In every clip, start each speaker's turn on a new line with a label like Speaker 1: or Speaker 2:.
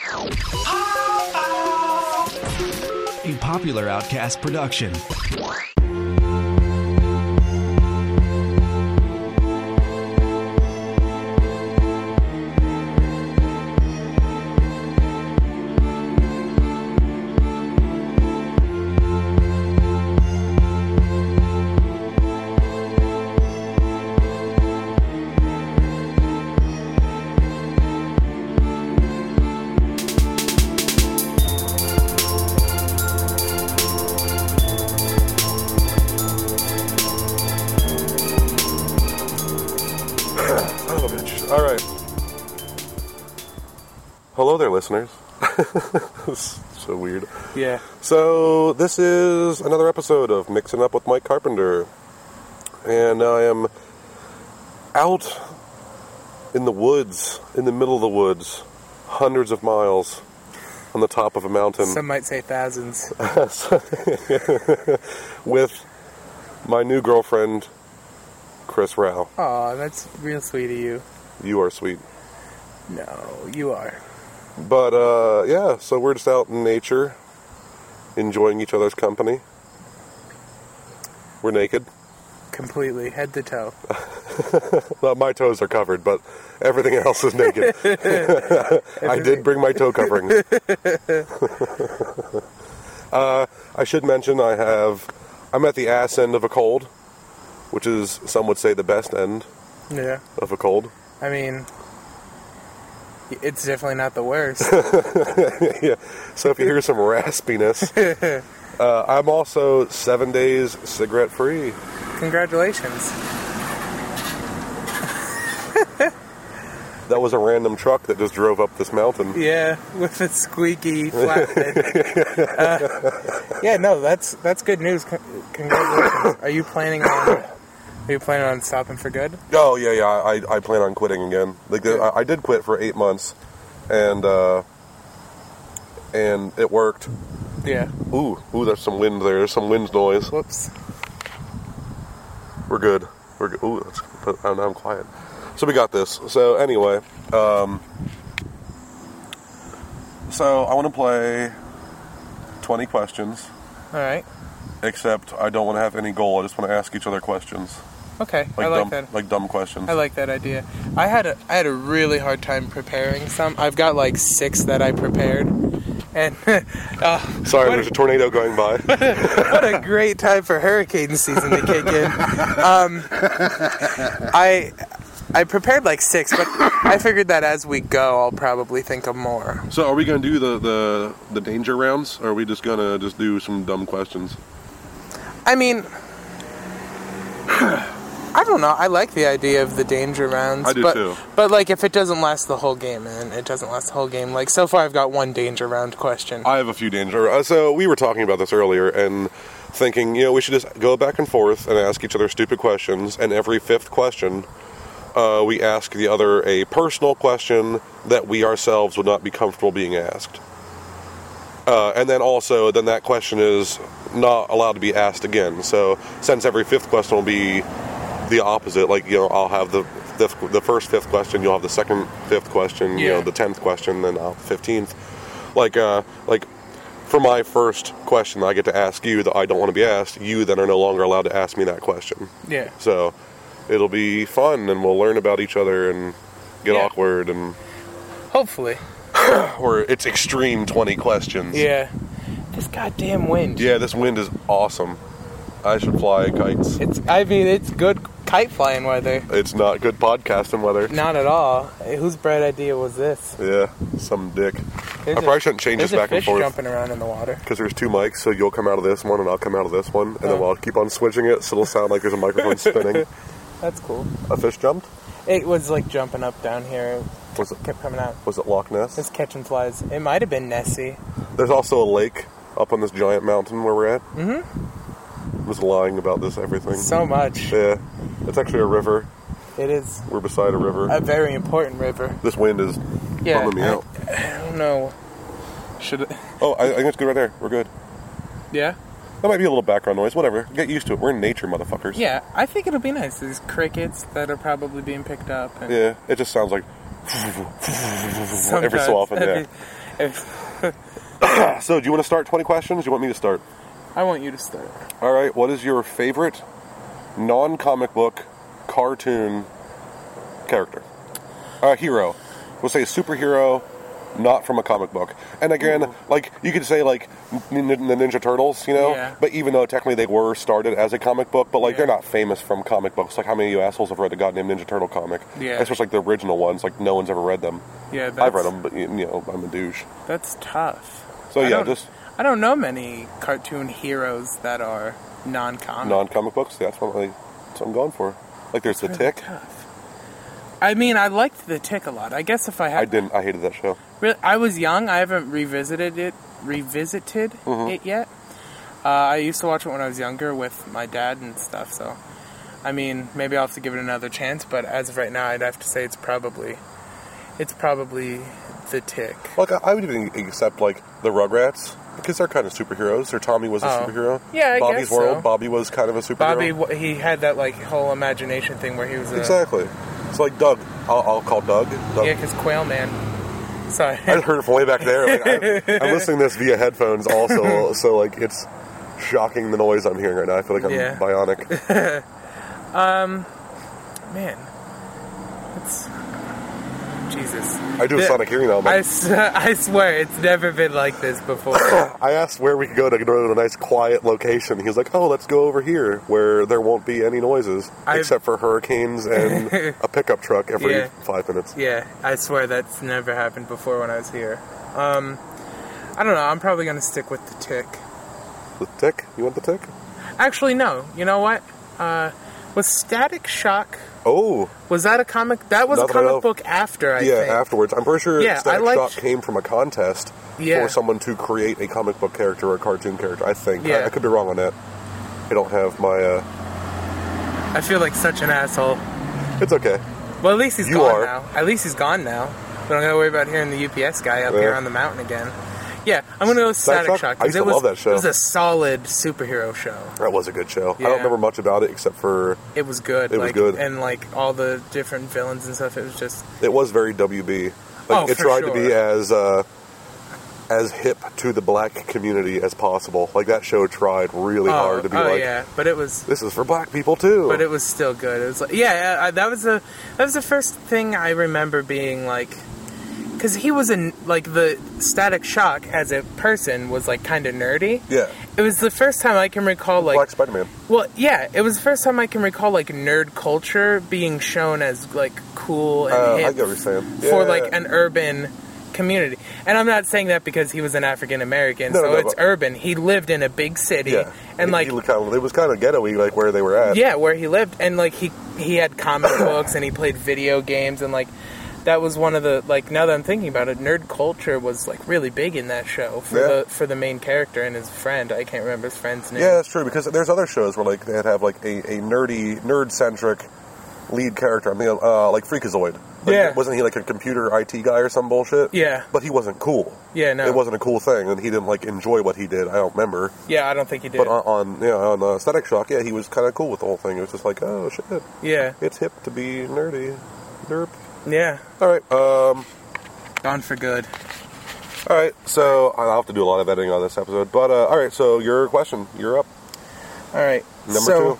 Speaker 1: A Popular Outcast production.
Speaker 2: All right. Hello there, listeners. This is so weird.
Speaker 3: Yeah.
Speaker 2: So, this is another episode of Mixing Up with Mike Carpenter. And I am out in the woods, in the middle of the woods, hundreds of miles on the top of a mountain.
Speaker 3: Some might say thousands.
Speaker 2: With my new girlfriend, Chris Rao.
Speaker 3: Aw, that's real sweet of you.
Speaker 2: You are sweet.
Speaker 3: No, you are.
Speaker 2: But, yeah, so we're just out in nature, enjoying each other's company. We're naked.
Speaker 3: Completely, head to toe.
Speaker 2: Well, my toes are covered, but everything else is naked. I did bring my toe coverings. I should mention I'm at the ass end of a cold, which is, some would say, the best end of a cold.
Speaker 3: I mean, it's definitely not the worst.
Speaker 2: Yeah. So if you hear some raspiness, I'm also 7 days cigarette free.
Speaker 3: Congratulations.
Speaker 2: That was a random truck that just drove up this mountain.
Speaker 3: Yeah, with a squeaky flatbed. Yeah, no, that's good news. Congratulations. Are you planning on stopping for good?
Speaker 2: Oh, yeah. I plan on quitting again. Like, I did quit for 8 months, and it worked.
Speaker 3: Yeah.
Speaker 2: Ooh, there's some wind there. There's some wind noise.
Speaker 3: Whoops.
Speaker 2: We're good. Ooh, now I'm quiet. So we got this. So anyway, so I want to play 20 questions.
Speaker 3: All right.
Speaker 2: Except I don't want to have any goal. I just want to ask each other questions.
Speaker 3: Okay,
Speaker 2: Like
Speaker 3: I like
Speaker 2: dumb,
Speaker 3: that.
Speaker 2: Like dumb questions.
Speaker 3: I like that idea. I had a really hard time preparing some. I've got like 6 that I prepared, and
Speaker 2: sorry, there's a tornado going by.
Speaker 3: What a great time for hurricane season to kick in. I prepared like 6, but I figured that as we go, I'll probably think of more.
Speaker 2: So are we going to do the danger rounds, or are we just going to just do some dumb questions?
Speaker 3: I mean, I don't know. I like the idea of the danger rounds.
Speaker 2: I do too.
Speaker 3: But like, if it doesn't last the whole game, then it doesn't last the whole game. Like, so far I've got one danger round question.
Speaker 2: I have a few danger. So we were talking about this earlier and thinking, we should just go back and forth and ask each other stupid questions. And every 5th question, we ask the other a personal question that we ourselves would not be comfortable being asked. And then that question is not allowed to be asked again. So since every 5th question will be the opposite, like, I'll have the first 5th question, you'll have the second 5th question, the 10th question, then I'll have the 15th. Like for my first question I get to ask you that I don't want to be asked, you then are no longer allowed to ask me that question.
Speaker 3: Yeah.
Speaker 2: So it'll be fun, and we'll learn about each other and get awkward, and
Speaker 3: hopefully.
Speaker 2: Or it's extreme 20 questions.
Speaker 3: Yeah. This goddamn wind.
Speaker 2: Yeah, this wind is awesome. I should fly kites.
Speaker 3: It's good kite flying weather.
Speaker 2: It's not good podcasting weather.
Speaker 3: Not at all. Whose bright idea was this?
Speaker 2: Yeah, some dick. I probably shouldn't change this back and forth.
Speaker 3: There's a fish jumping around in the water.
Speaker 2: Because there's 2 mics, so you'll come out of this one and I'll come out of this one, and then we'll keep on switching it, so it'll sound like there's a microphone spinning.
Speaker 3: That's cool.
Speaker 2: A fish jumped?
Speaker 3: It was like jumping up down here.
Speaker 2: Was it
Speaker 3: kept coming out?
Speaker 2: Was it Loch Ness?
Speaker 3: It's catching flies. It might have been Nessie.
Speaker 2: There's also a lake up on this giant mountain where we're at.
Speaker 3: Mm-hmm.
Speaker 2: I was lying about this everything.
Speaker 3: So much.
Speaker 2: Yeah. It's actually a river.
Speaker 3: It is.
Speaker 2: We're beside a river.
Speaker 3: A very important river.
Speaker 2: This wind is bumming me out.
Speaker 3: I don't know. Should it?
Speaker 2: Oh, I think it's good right there. We're good.
Speaker 3: Yeah?
Speaker 2: That might be a little background noise. Whatever. Get used to it. We're in nature, motherfuckers.
Speaker 3: Yeah, I think it'll be nice. There's crickets that are probably being picked up. And
Speaker 2: yeah, it just sounds like every so often, yeah. So, do you want to start 20 questions? Or do you want me to start?
Speaker 3: I want you to start.
Speaker 2: All right. What is your favorite non-comic book cartoon character? Hero. We'll say superhero, not from a comic book. And again, like, you could say, like, the Ninja Turtles, you know?
Speaker 3: Yeah.
Speaker 2: But even though technically they were started as a comic book, but, like,
Speaker 3: Yeah.
Speaker 2: they're not famous from comic books. Like, how many of you assholes have read the goddamn Ninja Turtle comic?
Speaker 3: Yeah.
Speaker 2: Especially, like, the original ones. Like, no one's ever read them.
Speaker 3: Yeah,
Speaker 2: I've read them, but, you know, I'm a douche.
Speaker 3: That's tough.
Speaker 2: So,
Speaker 3: I
Speaker 2: yeah,
Speaker 3: don't-
Speaker 2: just
Speaker 3: I don't know many cartoon heroes that are non-comic.
Speaker 2: non-comic books. That's what I'm going for. Like, there's The
Speaker 3: Really
Speaker 2: Tick.
Speaker 3: tough. I mean, I liked The Tick a lot. I guess if I had...
Speaker 2: I hated that show.
Speaker 3: Really, I was young. I haven't revisited it yet. I used to watch it when I was younger with my dad and stuff. So, I mean, maybe I'll have to give it another chance. But as of right now, I'd have to say it's probably The Tick.
Speaker 2: Like, I would even accept, like, the Rugrats, because they're kind of superheroes. Or Tommy was a superhero.
Speaker 3: Yeah, I
Speaker 2: Bobby's
Speaker 3: guess
Speaker 2: World,
Speaker 3: so.
Speaker 2: Bobby was kind of a superhero.
Speaker 3: Bobby, he had that like whole imagination thing where he was
Speaker 2: Exactly. It's like Doug. I'll call Doug.
Speaker 3: Yeah, because Quail Man. Sorry.
Speaker 2: I heard it from way back there. Like, I'm listening to this via headphones also, so, like, it's shocking the noise I'm hearing right now. I feel like I'm bionic.
Speaker 3: Man, it's Jesus.
Speaker 2: I do a sonic hearing now.
Speaker 3: I swear it's never been like this before.
Speaker 2: I asked where we could go to a nice quiet location. He was like, "Oh, let's go over here where there won't be any noises except for hurricanes and a pickup truck every 5 minutes."
Speaker 3: Yeah, I swear that's never happened before when I was here. I don't know. I'm probably gonna stick with The Tick.
Speaker 2: The Tick? You want The Tick?
Speaker 3: Actually, no. You know what? Was Static Shock?
Speaker 2: Oh,
Speaker 3: was that a comic? That was a comic book after, I think.
Speaker 2: Yeah, afterwards. I'm pretty sure Static
Speaker 3: Shock
Speaker 2: came from a contest for someone to create a comic book character or a cartoon character, I think.
Speaker 3: Yeah.
Speaker 2: I could be wrong on that. I don't have my...
Speaker 3: I feel like such an asshole.
Speaker 2: It's okay.
Speaker 3: Well, at least he's gone now. At least he's gone now. We don't got to worry about hearing the UPS guy up here on the mountain again. Yeah, I'm going to go with Static Shock.
Speaker 2: I used to love that show.
Speaker 3: It was a solid superhero show.
Speaker 2: That was a good show.
Speaker 3: Yeah.
Speaker 2: I don't remember much about it excest for...
Speaker 3: It was good.
Speaker 2: It was good.
Speaker 3: And, like, all the different villains and stuff, it was just...
Speaker 2: It was very WB. Like, it tried to be as hip to the black community as possible. Like, that show tried really hard to be like...
Speaker 3: yeah, but it was...
Speaker 2: This is for black people, too.
Speaker 3: But it was still good. It was like... Yeah, that was the first thing I remember being, like... Because he was the Static Shock as a person was, like, kind of nerdy.
Speaker 2: Yeah.
Speaker 3: It was the first time I can recall, like...
Speaker 2: Black Spider-Man.
Speaker 3: Well, yeah, it was the first time I can recall, like, nerd culture being shown as, like, cool and hip
Speaker 2: I get what you're saying.
Speaker 3: for, like, an urban community. And I'm not saying that because he was an African-American, it's urban. He lived in a big city.
Speaker 2: Yeah.
Speaker 3: And,
Speaker 2: it was kind of ghetto-y, like, where they were at.
Speaker 3: Yeah, where he lived. And, like, he had comic books and he played video games and, like... That was one of the, like, now that I'm thinking about it, nerd culture was, like, really big in that show for the main character and his friend. I can't remember his friend's name.
Speaker 2: Yeah, that's true, because there's other shows where, like, they'd have, like, a nerd-centric lead character. I mean, like Freakazoid. Like, wasn't he, like, a computer IT guy or some bullshit?
Speaker 3: Yeah.
Speaker 2: But he wasn't cool.
Speaker 3: Yeah, no.
Speaker 2: It wasn't a cool thing, and he didn't, like, enjoy what he did. I don't remember.
Speaker 3: Yeah, I don't think he did.
Speaker 2: But on Static Shock, he was kind of cool with the whole thing. It was just like, oh, shit.
Speaker 3: Yeah.
Speaker 2: It's hip to be nerdy. Derp.
Speaker 3: Yeah.
Speaker 2: All right.
Speaker 3: Gone for good.
Speaker 2: All right. So I'll have to do a lot of editing on this episode. But all right. So your question. You're up.
Speaker 3: All right.
Speaker 2: Number 2.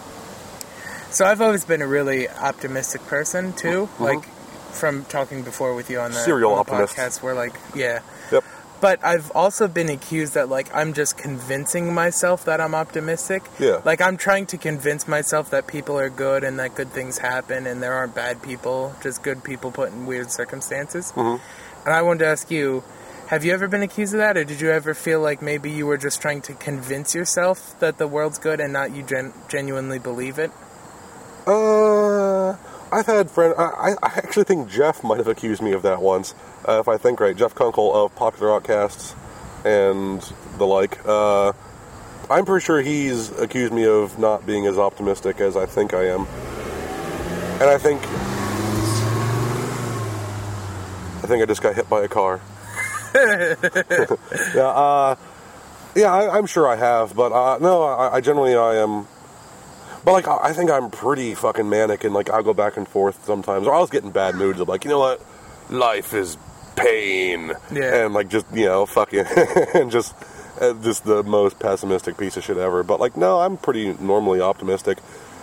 Speaker 3: So I've always been a really optimistic person too. Mm-hmm. Like from talking before with you on the
Speaker 2: serial optimist
Speaker 3: podcast, where like
Speaker 2: Yep.
Speaker 3: But I've also been accused that, like, I'm just convincing myself that I'm optimistic.
Speaker 2: Yeah.
Speaker 3: Like, I'm trying to convince myself that people are good and that good things happen and there aren't bad people, just good people put in weird circumstances.
Speaker 2: Mm-hmm.
Speaker 3: And I wanted to ask you, have you ever been accused of that? Or did you ever feel like maybe you were just trying to convince yourself that the world's good and not you genuinely believe it?
Speaker 2: I've had friends... I actually think Jeff might have accused me of that once. If I think right, Jeff Kunkel of Popular Outcasts and the like. I'm pretty sure he's accused me of not being as optimistic as I think I am. And I think I just got hit by a car. I'm sure I have, but no, I generally I am. But, like, I think I'm pretty fucking manic, and, like, I'll go back and forth sometimes. Or I'll just get in bad moods of, like, you know what? Life is pain.
Speaker 3: Yeah.
Speaker 2: And, like, just, you know, fucking, and just the most pessimistic piece of shit ever. But, like, no, I'm pretty normally optimistic.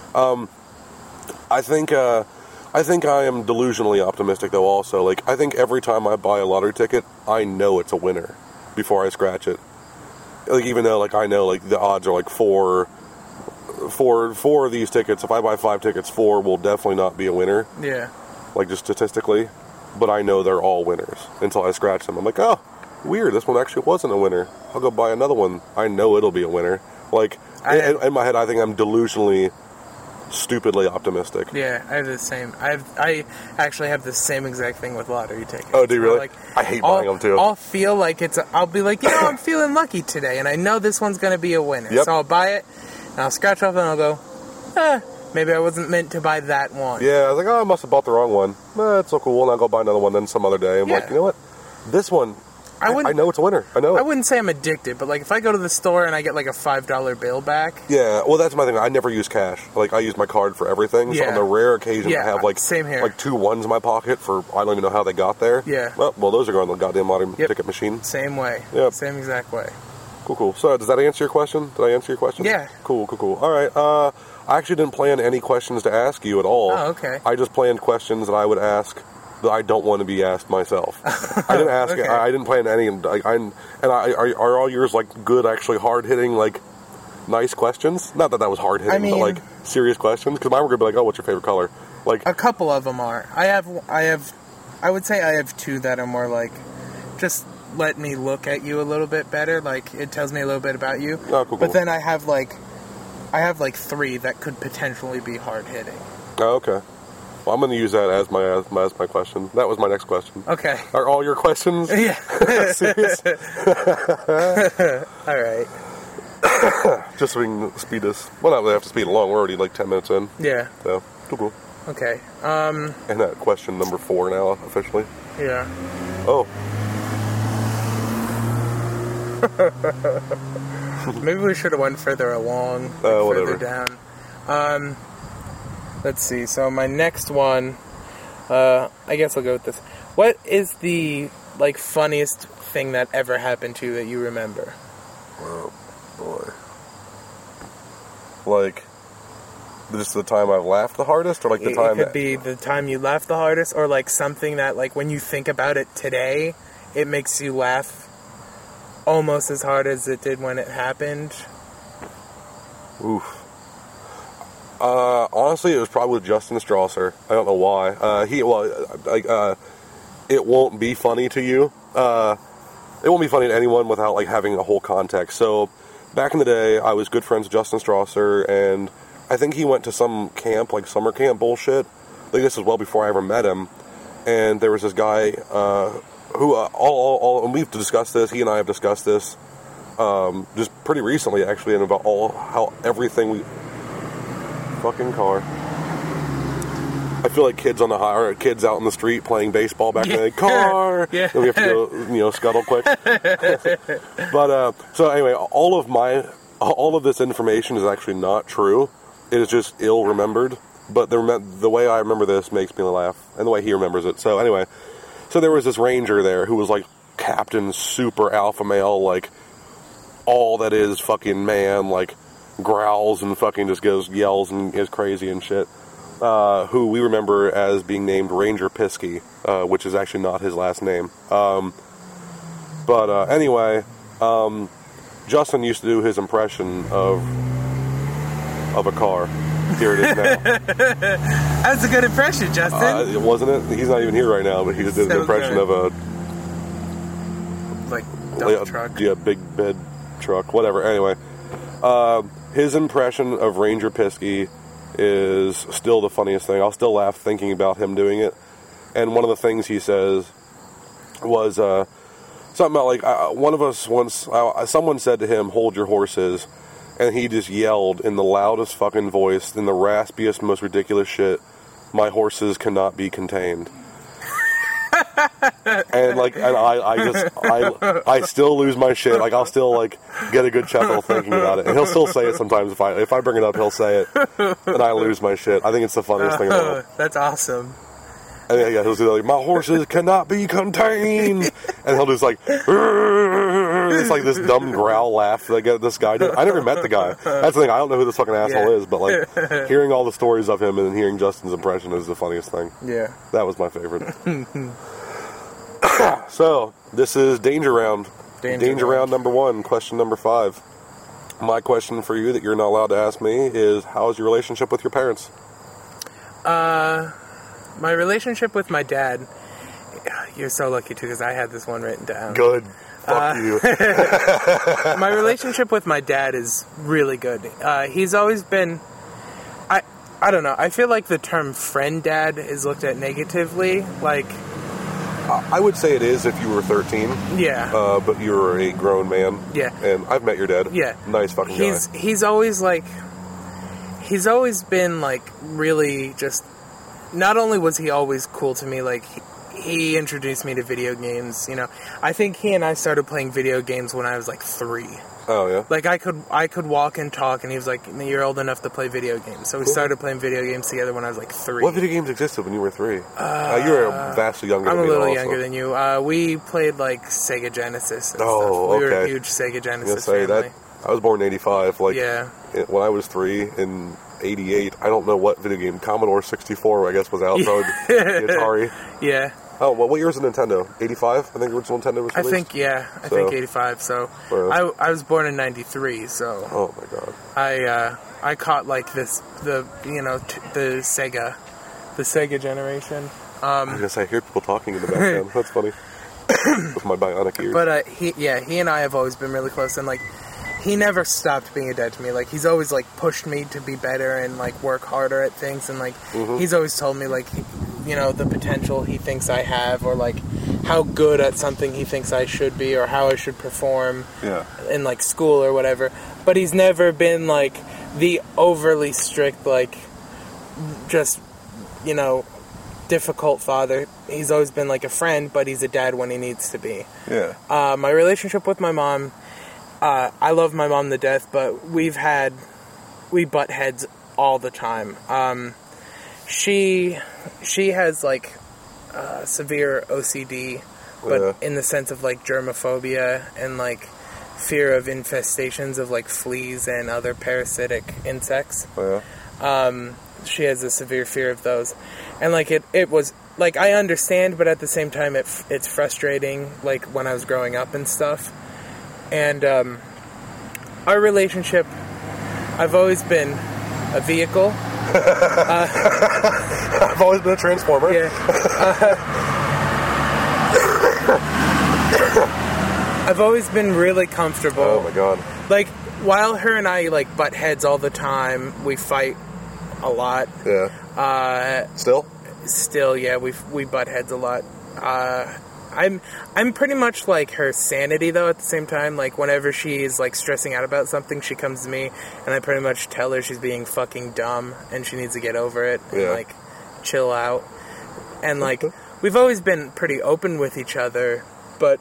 Speaker 2: I think I am delusionally optimistic, though, also. Like, I think every time I buy a lottery ticket, I know it's a winner before I scratch it. Like, even though, like, I know, like, the odds are, like, four of these tickets, if I buy 5 tickets, 4 will definitely not be a winner.
Speaker 3: Yeah.
Speaker 2: Like, just statistically. But I know they're all winners until I scratch them. I'm like, oh, weird, this one actually wasn't a winner. I'll go buy another one. I know it'll be a winner. Like, in my head, I think I'm delusionally, stupidly optimistic.
Speaker 3: Yeah, I have the same. I actually have the same exact thing with lottery tickets.
Speaker 2: Oh, do you really?
Speaker 3: Like,
Speaker 2: I hate buying them, too.
Speaker 3: I'll feel like I'll be like, you know, I'm feeling lucky today, and I know this one's going to be a winner.
Speaker 2: Yep.
Speaker 3: So I'll buy it, and I'll scratch off, and I'll go, maybe I wasn't meant to buy that one.
Speaker 2: Yeah, I was like, oh, I must have bought the wrong one. It's so cool, and I'll go buy another one then some other day. I'm like, you know what? This one, I know it's a winner. I know it.
Speaker 3: I wouldn't say I'm addicted, but, like, if I go to the store and I get, like, a $5 bill back.
Speaker 2: Yeah, well, that's my thing. I never use cash. Like, I use my card for everything. So on the rare occasion I have, like,
Speaker 3: same here.
Speaker 2: Like 2 ones in my pocket for, I don't even know how they got there.
Speaker 3: Yeah.
Speaker 2: Well, those are going to the goddamn lottery ticket machine.
Speaker 3: Same way.
Speaker 2: Yep.
Speaker 3: Same exact way.
Speaker 2: Cool. So, does that answer your question? Did I answer your question?
Speaker 3: Yeah.
Speaker 2: Cool. All right. I actually didn't plan any questions to ask you at all.
Speaker 3: Oh, okay.
Speaker 2: I just planned questions that I would ask that I don't want to be asked myself. I didn't ask.
Speaker 3: Okay.
Speaker 2: I didn't plan any. Are all yours like good, actually hard hitting, like nice questions? Not that was hard hitting, but like serious questions. Because mine were gonna be like, oh, what's your favorite color? Like
Speaker 3: a couple of them are. I would say I have 2 that are more like, just let me look at you a little bit better. Like, it tells me a little bit about you.
Speaker 2: Oh, cool.
Speaker 3: But then I have like 3 that could potentially be hard hitting.
Speaker 2: Oh, okay. Well, I'm going to use that as my question. That was my next question.
Speaker 3: Okay.
Speaker 2: Are all your questions?
Speaker 3: Yeah.
Speaker 2: Serious?
Speaker 3: All right.
Speaker 2: Just so we can speed this. Well, not really have to speed along. We're already like 10 minutes in.
Speaker 3: Yeah.
Speaker 2: So, cool.
Speaker 3: Okay.
Speaker 2: And that question number 4 now, officially.
Speaker 3: Yeah.
Speaker 2: Oh.
Speaker 3: Maybe we should have went further along.
Speaker 2: Whatever.
Speaker 3: Further down. Let's see. So my next one, I guess I'll go with this. What is the, like, funniest thing that ever happened to you that you remember?
Speaker 2: Oh, boy. Like, just the time I've laughed the hardest? Or, like, the time
Speaker 3: It could be the time you laughed the hardest, or, like, something that, like, when you think about it today, it makes you laugh almost as hard as it did when it happened.
Speaker 2: Oof. Honestly, it was probably Justin Strasser. I don't know why. It won't be funny to you. It won't be funny to anyone without, like, having a whole context. So, back in the day, I was good friends with Justin Strasser, and I think he went to some camp, like summer camp bullshit. I think this was well before I ever met him. And there was this guy, who, and we've discussed this, he and I have discussed this, just pretty recently, actually, and about how everything we... Fucking car. I feel like kids kids out in the street playing baseball back in the day. Car!
Speaker 3: Yeah.
Speaker 2: And we have to go, scuttle quick. But, so anyway, all of this information is actually not true. It is just ill-remembered. But the way I remember this makes me laugh. And the way he remembers it. So anyway, so there was this ranger there who was like captain, super alpha male, like all that is fucking man, like growls and fucking just yells and is crazy and shit. Who we remember as being named Ranger Pisky, which is actually not his last name. But anyway, Justin used to do his impression of a car. Here it is now.
Speaker 3: That's a good impression, Justin.
Speaker 2: Wasn't it? He's not even here right now, but he just did an impression
Speaker 3: good.
Speaker 2: of a...
Speaker 3: Like, dump truck.
Speaker 2: Yeah, big bed truck, whatever. Anyway, his impression of Ranger Pisky is still the funniest thing. I'll still laugh thinking about him doing it. And one of the things he says was something about, like, one of us once, someone said to him, "Hold your horses," and he just yelled in the loudest fucking voice, in the raspiest, most ridiculous shit, "My horses cannot be contained." And I still lose my shit. Like, I'll still, like, get a good chuckle thinking about it. And he'll still say it sometimes. If I bring it up, he'll say it. And I lose my shit. I think it's the funniest thing in the world.
Speaker 3: That's awesome.
Speaker 2: And then, he'll say like, my horses cannot be contained. And he'll just like, it's like this dumb growl laugh that this guy did. I never met the guy. That's the thing. I don't know who this fucking asshole is, but like hearing all the stories of him and then hearing Justin's impression is the funniest thing.
Speaker 3: Yeah.
Speaker 2: That was my favorite. So, this is Danger Round. Danger Round number 1, question number 5. My question for you that you're not allowed to ask me is, how is your relationship with your parents?
Speaker 3: My relationship with my dad, you're so lucky too, because I had this one written down.
Speaker 2: Good. Fuck you.
Speaker 3: My relationship with my dad is really good. He's always been, I don't know, I feel like the term friend dad is looked at negatively, like...
Speaker 2: I would say it is if you were 13.
Speaker 3: Yeah.
Speaker 2: But you're a grown man.
Speaker 3: Yeah.
Speaker 2: And I've met your dad.
Speaker 3: Yeah.
Speaker 2: Nice fucking guy.
Speaker 3: He's always like... He's always been, like, really just... Not only was he always cool to me, like, he introduced me to video games, you know. I think he and I started playing video games when I was, like, 3.
Speaker 2: Oh, yeah?
Speaker 3: Like, I could walk and talk, and he was like, you're old enough to play video games. So we started playing video games together when I was, like, 3.
Speaker 2: What video games existed when you were 3? You were vastly younger than me.
Speaker 3: I'm a little
Speaker 2: also.
Speaker 3: younger than you. We played, like, Sega Genesis and stuff. We were a huge Sega Genesis family.
Speaker 2: I was born in 85. Like,
Speaker 3: yeah.
Speaker 2: When I was 3 in 88, I don't know what video game. Commodore 64, I guess, was out. Probably the Atari.
Speaker 3: Yeah.
Speaker 2: Oh, well, what year was the Nintendo? 85? I think the original Nintendo was released?
Speaker 3: I think 85, so... I was born in 93, so...
Speaker 2: Oh, my God.
Speaker 3: I caught, like, the Sega generation.
Speaker 2: I was going to say, I hear people talking in the background. That's funny. With my bionic ears.
Speaker 3: But, he and I have always been really close, and, like, he never stopped being a dad to me. Like, he's always, like, pushed me to be better and, like, work harder at things, and, like, he's always told me, like... you know, the potential he thinks I have, or like how good at something he thinks I should be, or how I should perform in like school or whatever. But he's never been like the overly strict, like just, you know, difficult father. He's always been like a friend, but he's a dad when he needs to be.
Speaker 2: Yeah.
Speaker 3: My relationship with my mom, I love my mom to death, but we butt heads all the time. She has, like, severe OCD, but in the sense of, like, germophobia and, like, fear of infestations of, like, fleas and other parasitic insects.
Speaker 2: Oh, yeah.
Speaker 3: She has a severe fear of those. And, like, it was, like, I understand, but at the same time, it's frustrating, like, when I was growing up and stuff. And, our relationship, I've always been a vehicle.
Speaker 2: I've always been a transformer.
Speaker 3: Yeah. I've always been really comfortable.
Speaker 2: Oh my God.
Speaker 3: Like, while her and I, like, butt heads all the time, we fight a lot.
Speaker 2: Yeah. Still,
Speaker 3: yeah, we butt heads a lot. I'm pretty much like her sanity, though, at the same time. Like, whenever she's, like, stressing out about something, she comes to me, and I pretty much tell her she's being fucking dumb, and she needs to get over it, and, like, chill out. And, like, we've always been pretty open with each other, but,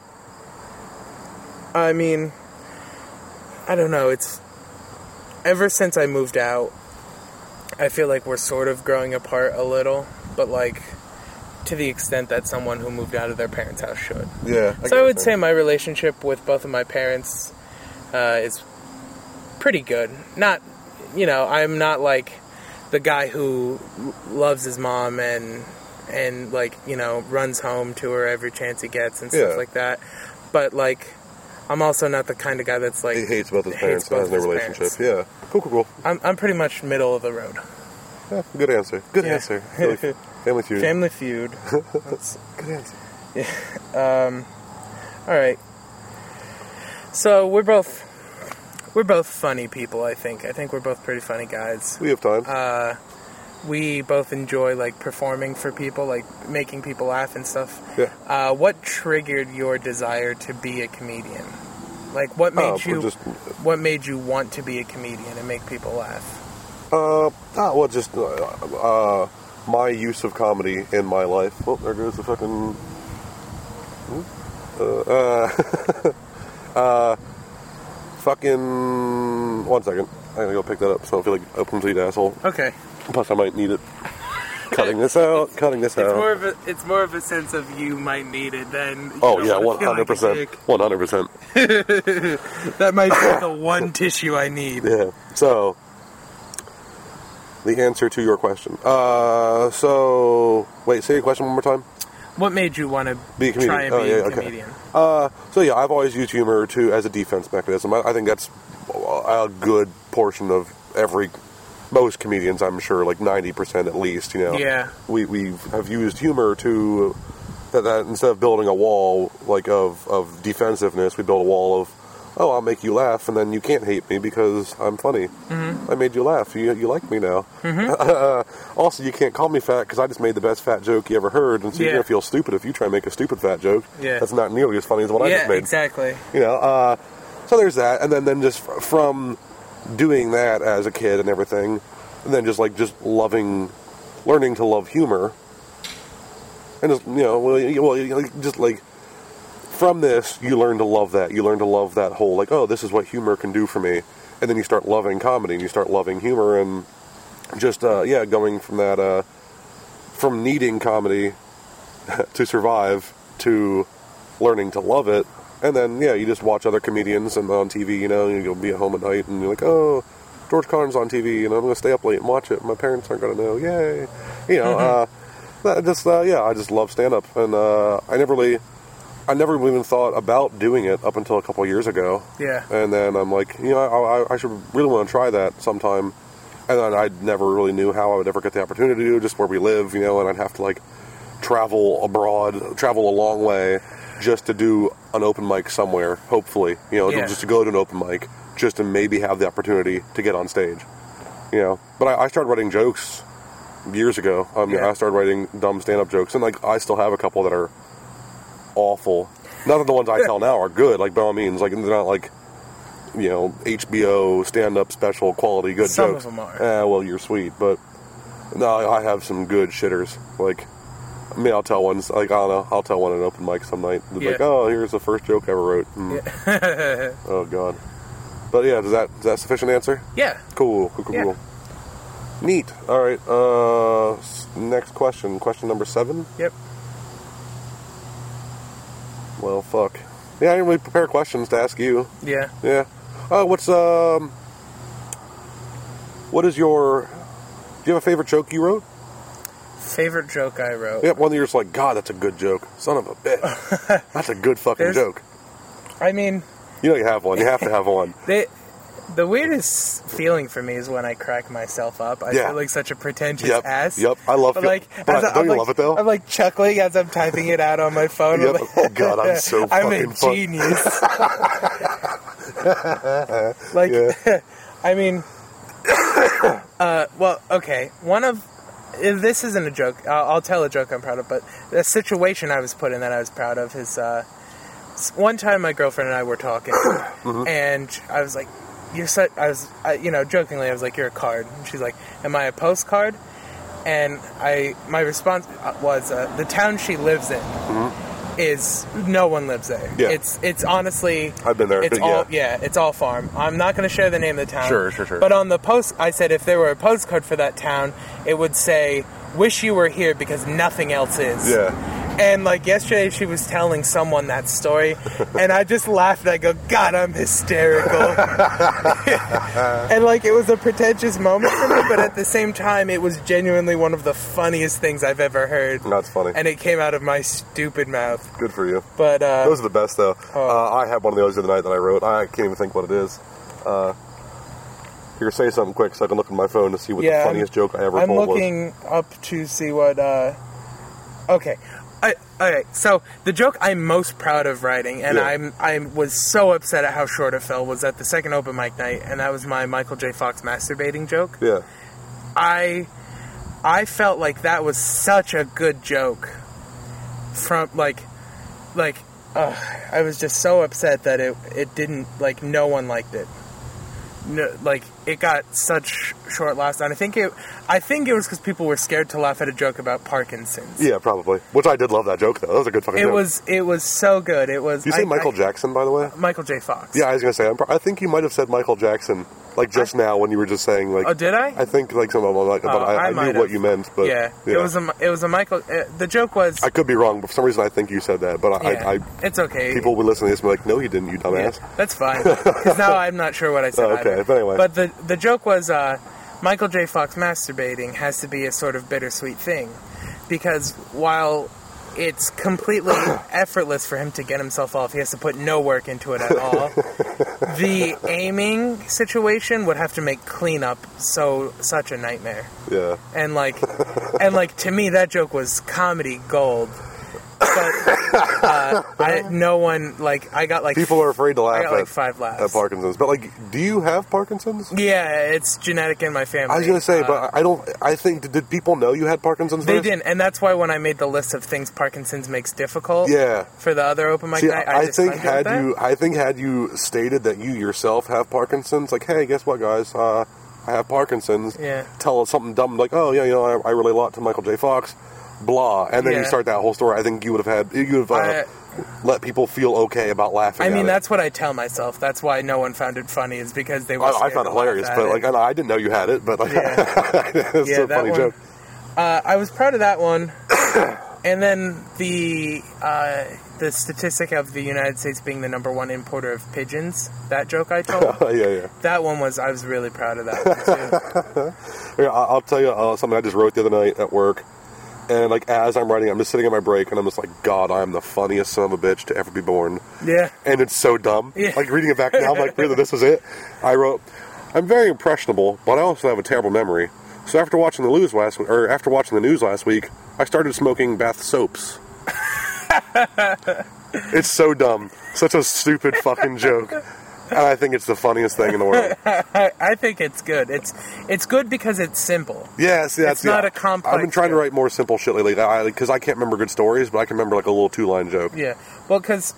Speaker 3: I mean, I don't know, it's... Ever since I moved out, I feel like we're sort of growing apart a little, but, like... to the extent that someone who moved out of their parents' house should.
Speaker 2: Yeah.
Speaker 3: So I would say my relationship with both of my parents is pretty good. Not, you know, I'm not like the guy who loves his mom and like, you know, runs home to her every chance he gets and stuff like that. But, like, I'm also not the kind of guy that's like...
Speaker 2: He hates both his parents and has no relationship. Yeah. Cool.
Speaker 3: I'm pretty much middle of the road.
Speaker 2: Yeah, good answer. Answer. Family Feud.
Speaker 3: Family Feud.
Speaker 2: That's good answer.
Speaker 3: Yeah. All right. So we're both funny people. I think we're both pretty funny guys.
Speaker 2: We have time.
Speaker 3: We both enjoy like performing for people, like making people laugh and stuff.
Speaker 2: Yeah.
Speaker 3: What triggered your desire to be a comedian? Like, what made you want to be a comedian and make people laugh?
Speaker 2: My use of comedy in my life. Oh, there goes the fucking... fucking... 1 second. I gotta go pick that up so I don't feel like a complete asshole.
Speaker 3: Okay.
Speaker 2: Plus I might need it. Cutting this out.
Speaker 3: It's more of a sense of you might need it than.
Speaker 2: Oh yeah, 100%. 100%.
Speaker 3: That might be the one tissue I need.
Speaker 2: Yeah. So, the answer to your question. Wait, say your question one more time.
Speaker 3: What made you want to
Speaker 2: be a comedian?
Speaker 3: Try and be a comedian?
Speaker 2: I've always used humor as a defense mechanism. I think that's a good portion of most comedians, I'm sure, like 90% at least,
Speaker 3: Yeah.
Speaker 2: We have used humor to, that instead of building a wall, like, of defensive-ness, we build a wall of, oh, I'll make you laugh, and then you can't hate me because I'm funny. Mm-hmm. I made you laugh. You like me now. Mm-hmm. Also, you can't call me fat because I just made the best fat joke you ever heard, and so you're going to feel stupid if you try and make a stupid fat joke.
Speaker 3: Yeah.
Speaker 2: That's not nearly as funny as what I just made.
Speaker 3: Yeah, exactly.
Speaker 2: So there's that, and then just from doing that as a kid and everything, and then just learning to love humor, and just from this, you learn to love that. You learn to love that whole, like, oh, this is what humor can do for me. And then you start loving comedy, and you start loving humor, and just, going from that, from needing comedy to survive to learning to love it. And then, you just watch other comedians and on TV, you'll be at home at night, and you're like, oh, George Carlin's on TV, and I'm going to stay up late and watch it. My parents aren't going to know. Yay. I just love stand-up. And I never even thought about doing it up until a couple of years ago. Yeah. And then I'm like, I should really want to try that sometime. And then I never really knew how I would ever get the opportunity to, just where we live, and I'd have to, travel abroad, travel a long way just to do an open mic somewhere, hopefully. Just to go to an open mic, just to maybe have the opportunity to get on stage. But I started writing jokes years ago. I started writing dumb stand-up jokes, and, I still have a couple that are awful. Not that the ones I tell now are good, by all means. They're not HBO stand-up special quality good
Speaker 3: Some
Speaker 2: jokes.
Speaker 3: Some of them are.
Speaker 2: Well, you're sweet, but no, I have some good shitters. I'll tell ones. I don't know. I'll tell one at an open mic some night. It's oh, here's the first joke I ever wrote. Yeah. Oh God. But yeah, is that sufficient answer?
Speaker 3: Yeah.
Speaker 2: Cool. Neat. All right. Next question. Question number 7.
Speaker 3: Yep.
Speaker 2: Well, fuck. Yeah, I didn't really prepare questions to ask you.
Speaker 3: Yeah.
Speaker 2: Yeah. What is your... Do you have a favorite joke you wrote?
Speaker 3: Favorite joke I wrote?
Speaker 2: Yep, one that you're just like, God, that's a good joke. Son of a bitch. That's a good fucking joke.
Speaker 3: I mean...
Speaker 2: You have one. You have to have one.
Speaker 3: The weirdest feeling for me is when I crack myself up. I feel like such a pretentious ass.
Speaker 2: Yep, I love it. Don't you love it, though?
Speaker 3: I'm chuckling as I'm typing it out on my phone.
Speaker 2: Yep. Oh, God, I'm so fucking
Speaker 3: I'm a genius. I mean... well, okay. This isn't a joke. I'll tell a joke I'm proud of, but the situation I was put in that I was proud of is... one time my girlfriend and I were talking, and I was like, jokingly, I was like, you're a card. And she's like, am I a postcard? And my response was, the town she lives in is, no one lives there. Yeah. It's honestly...
Speaker 2: I've been there.
Speaker 3: It's all farm. I'm not going to share the name of the town.
Speaker 2: Sure.
Speaker 3: But on the post, I said if there were a postcard for that town, it would say, wish you were here because nothing else is.
Speaker 2: Yeah.
Speaker 3: And, yesterday she was telling someone that story, and I just laughed, and I go, God, I'm hysterical. And, it was a pretentious moment for me, but at the same time, it was genuinely one of the funniest things I've ever heard.
Speaker 2: That's funny.
Speaker 3: And it came out of my stupid mouth.
Speaker 2: Good for you.
Speaker 3: But,
Speaker 2: those are the best, though. I had one of those the other night that I wrote. I can't even think what it is. Here, say something quick so I can look at my phone to see what the funniest joke I ever told was.
Speaker 3: I'm looking up to see what, okay. Okay, so the joke I'm most proud of writing, and I was so upset at how short it fell, was at the second open mic night, and that was my Michael J. Fox masturbating joke.
Speaker 2: Yeah.
Speaker 3: I felt like that was such a good joke. From, I was just so upset that it didn't, no one liked it. No, it got such short last, and I think it was because people were scared to laugh at a joke about Parkinson's.
Speaker 2: Yeah, probably. Which I did love that joke, though. That was a good fucking joke.
Speaker 3: It was so good. It was.
Speaker 2: Did you say Michael Jackson, by the way?
Speaker 3: Michael J. Fox.
Speaker 2: Yeah, I was gonna say. I think you might have said Michael Jackson Like just now when you were just saying like.
Speaker 3: Oh, did I?
Speaker 2: I think like some of them like, but I knew what you meant. But
Speaker 3: yeah. It was a Michael. The joke was.
Speaker 2: I could be wrong, but for some reason I think you said that. But I
Speaker 3: it's okay.
Speaker 2: People would listen to this and be like, no, you didn't, you dumbass.
Speaker 3: Yeah, that's fine. Because now I'm not sure what I said.
Speaker 2: Okay,
Speaker 3: either.
Speaker 2: but anyway.
Speaker 3: But the joke was Michael J. Fox masturbating has to be a sort of bittersweet thing, because while it's completely effortless for him to get himself off, he has to put no work into it at all. The aiming situation would have to make cleanup such a nightmare.
Speaker 2: Yeah.
Speaker 3: And like to me that joke was comedy gold. But I got like
Speaker 2: people are afraid to laugh.
Speaker 3: I got like 5 laughs
Speaker 2: at Parkinson's. But like, do you have Parkinson's?
Speaker 3: Yeah, it's genetic in my family.
Speaker 2: I was gonna say, but I don't. I think did people know you had Parkinson's?
Speaker 3: They
Speaker 2: first?
Speaker 3: didn't, and that's why when I made the list of things Parkinson's makes difficult.
Speaker 2: Yeah.
Speaker 3: For the other open mic night,
Speaker 2: I think had you stated that you yourself have Parkinson's, like, hey, guess what, guys? I have Parkinson's.
Speaker 3: Yeah.
Speaker 2: Tell us something dumb like, oh yeah, I relate a lot to Michael J. Fox. Blah, and then you start that whole story. I think you would have let people feel okay about laughing.
Speaker 3: I mean,
Speaker 2: at
Speaker 3: that's what I tell myself. That's why no one found it funny, is because they were.
Speaker 2: I found it hilarious, but like I didn't know you had it, but like, it's a funny joke.
Speaker 3: I was proud of that one, and then the statistic of the United States being the #1 importer of pigeons. That joke I told.
Speaker 2: Yeah.
Speaker 3: That one was. I was really proud of that one too.
Speaker 2: Yeah, I'll tell you something I just wrote the other night at work. And, like, as I'm writing, I'm just sitting on my break, and I'm just like, God, I am the funniest son of a bitch to ever be born.
Speaker 3: Yeah.
Speaker 2: And it's so dumb.
Speaker 3: Yeah.
Speaker 2: Like, reading it back now, I'm like, really, this is it? I wrote, I'm very impressionable, but I also have a terrible memory. So after watching the news last week, I started smoking bath soaps. It's so dumb. Such a stupid fucking joke. And I think it's the funniest thing in the world.
Speaker 3: I think it's good. It's good because it's simple.
Speaker 2: Yeah, see,
Speaker 3: it's not a complex.
Speaker 2: I've been trying to write more simple shit lately, because I can't remember good stories, but I can remember like a little 2-line joke.
Speaker 3: Yeah, well, because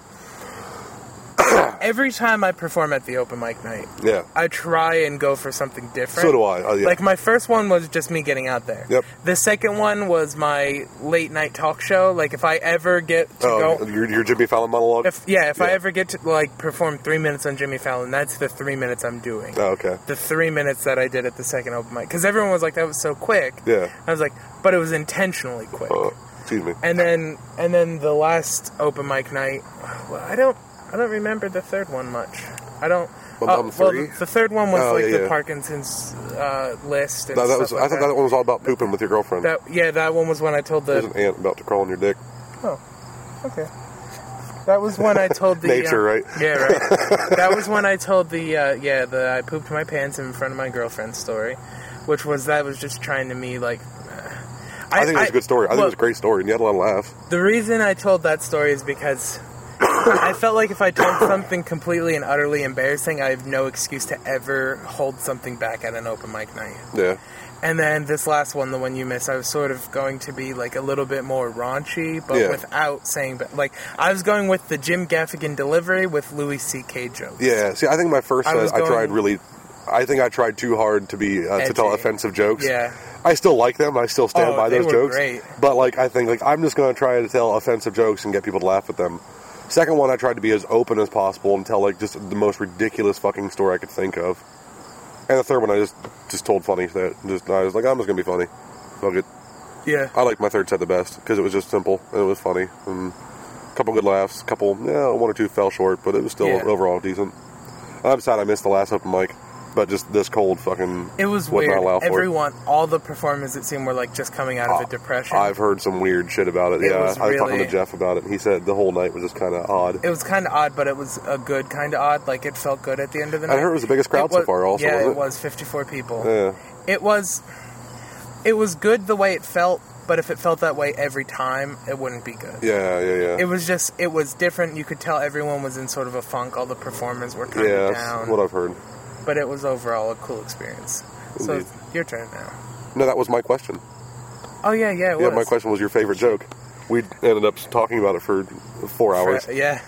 Speaker 3: every time I perform at the open mic night, I try and go for something different.
Speaker 2: So do I.
Speaker 3: Like, my first one was just me getting out there.
Speaker 2: Yep.
Speaker 3: The second one was my late night talk show. Like, if I ever get to go...
Speaker 2: Your Jimmy Fallon monologue?
Speaker 3: If I ever get to, like, perform 3 minutes on Jimmy Fallon, that's the 3 minutes I'm doing.
Speaker 2: Oh, okay.
Speaker 3: The 3 minutes that I did at the second open mic. Because everyone was like, that was so quick.
Speaker 2: Yeah.
Speaker 3: I was like, but it was intentionally quick.
Speaker 2: Excuse me.
Speaker 3: And then the last open mic night, well, I don't remember the third one much. I don't. Well, the third one was the Parkinson's list. And
Speaker 2: I thought that one was all about pooping with your girlfriend.
Speaker 3: That one was when I told
Speaker 2: There's an ant about to crawl on your dick.
Speaker 3: Oh, okay. That was when I told the
Speaker 2: nature, right?
Speaker 3: Yeah, right. That was when I told the I pooped my pants in front of my girlfriend story, which was just trying to me like.
Speaker 2: I think it was a good story. I think it was a great story, and you had a lot of laughs.
Speaker 3: The reason I told that story is because I felt like if I told something completely and utterly embarrassing, I have no excuse to ever hold something back at an open mic night.
Speaker 2: Yeah.
Speaker 3: And then this last one, the one you missed, I was sort of going to be like a little bit more raunchy, but without saying, like, I was going with the Jim Gaffigan delivery with Louis C.K. jokes.
Speaker 2: Yeah. See, I think my first I think I tried too hard to be to tell offensive jokes.
Speaker 3: Yeah.
Speaker 2: I still like them. I still stand by those jokes.
Speaker 3: Great.
Speaker 2: But like, I think like I'm just going to try to tell offensive jokes and get people to laugh at them. Second one, I tried to be as open as possible and tell like just the most ridiculous fucking story I could think of. And the third one, I just told funny shit. I was like, I'm just gonna be funny. Fuck it.
Speaker 3: Yeah.
Speaker 2: I like my third set the best because it was just simple and it was funny and a couple good laughs. One or two fell short, but it was still overall decent. I'm sad I missed the last open mic. But just this cold fucking...
Speaker 3: It was weird. All the performers, it seemed, were like just coming out of a depression.
Speaker 2: I've heard some weird shit about it. I was talking to Jeff about it, and he said the whole night was just kind of odd.
Speaker 3: It was kind of odd, but it was a good kind of odd. Like, it felt good at the end of the night.
Speaker 2: I heard it was the biggest crowd so far also,
Speaker 3: yeah,
Speaker 2: wasn't
Speaker 3: it was 54 people.
Speaker 2: Yeah.
Speaker 3: It was good the way it felt, but if it felt that way every time, it wouldn't be good.
Speaker 2: Yeah.
Speaker 3: It was different. You could tell everyone was in sort of a funk. All the performers were kind of down.
Speaker 2: Yeah, that's what I've heard.
Speaker 3: But it was overall a cool experience.
Speaker 2: Indeed.
Speaker 3: So, your turn now.
Speaker 2: No, that was my question.
Speaker 3: Oh, yeah, it was.
Speaker 2: Yeah, my question was your favorite joke. We ended up talking about it for 4 hours.
Speaker 3: Yeah.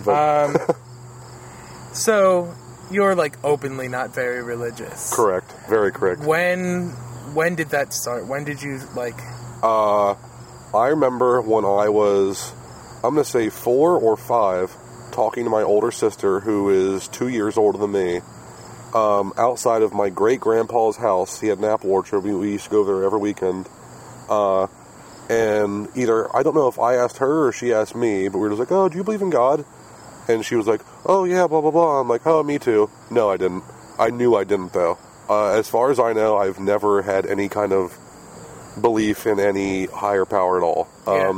Speaker 3: So, you're, like, openly not very religious.
Speaker 2: Correct. Very correct.
Speaker 3: When did that start? When did you, like...
Speaker 2: I remember when I was, I'm going to say 4 or 5, talking to my older sister, who is 2 years older than me, outside of my great-grandpa's house. He had an apple orchard. We used to go there every weekend. And either, I don't know if I asked her or she asked me, but we were just like, oh, do you believe in God? And she was like, oh, yeah, blah, blah, blah. I'm like, oh, me too. No, I didn't. I knew I didn't, though. As far as I know, I've never had any kind of belief in any higher power at all.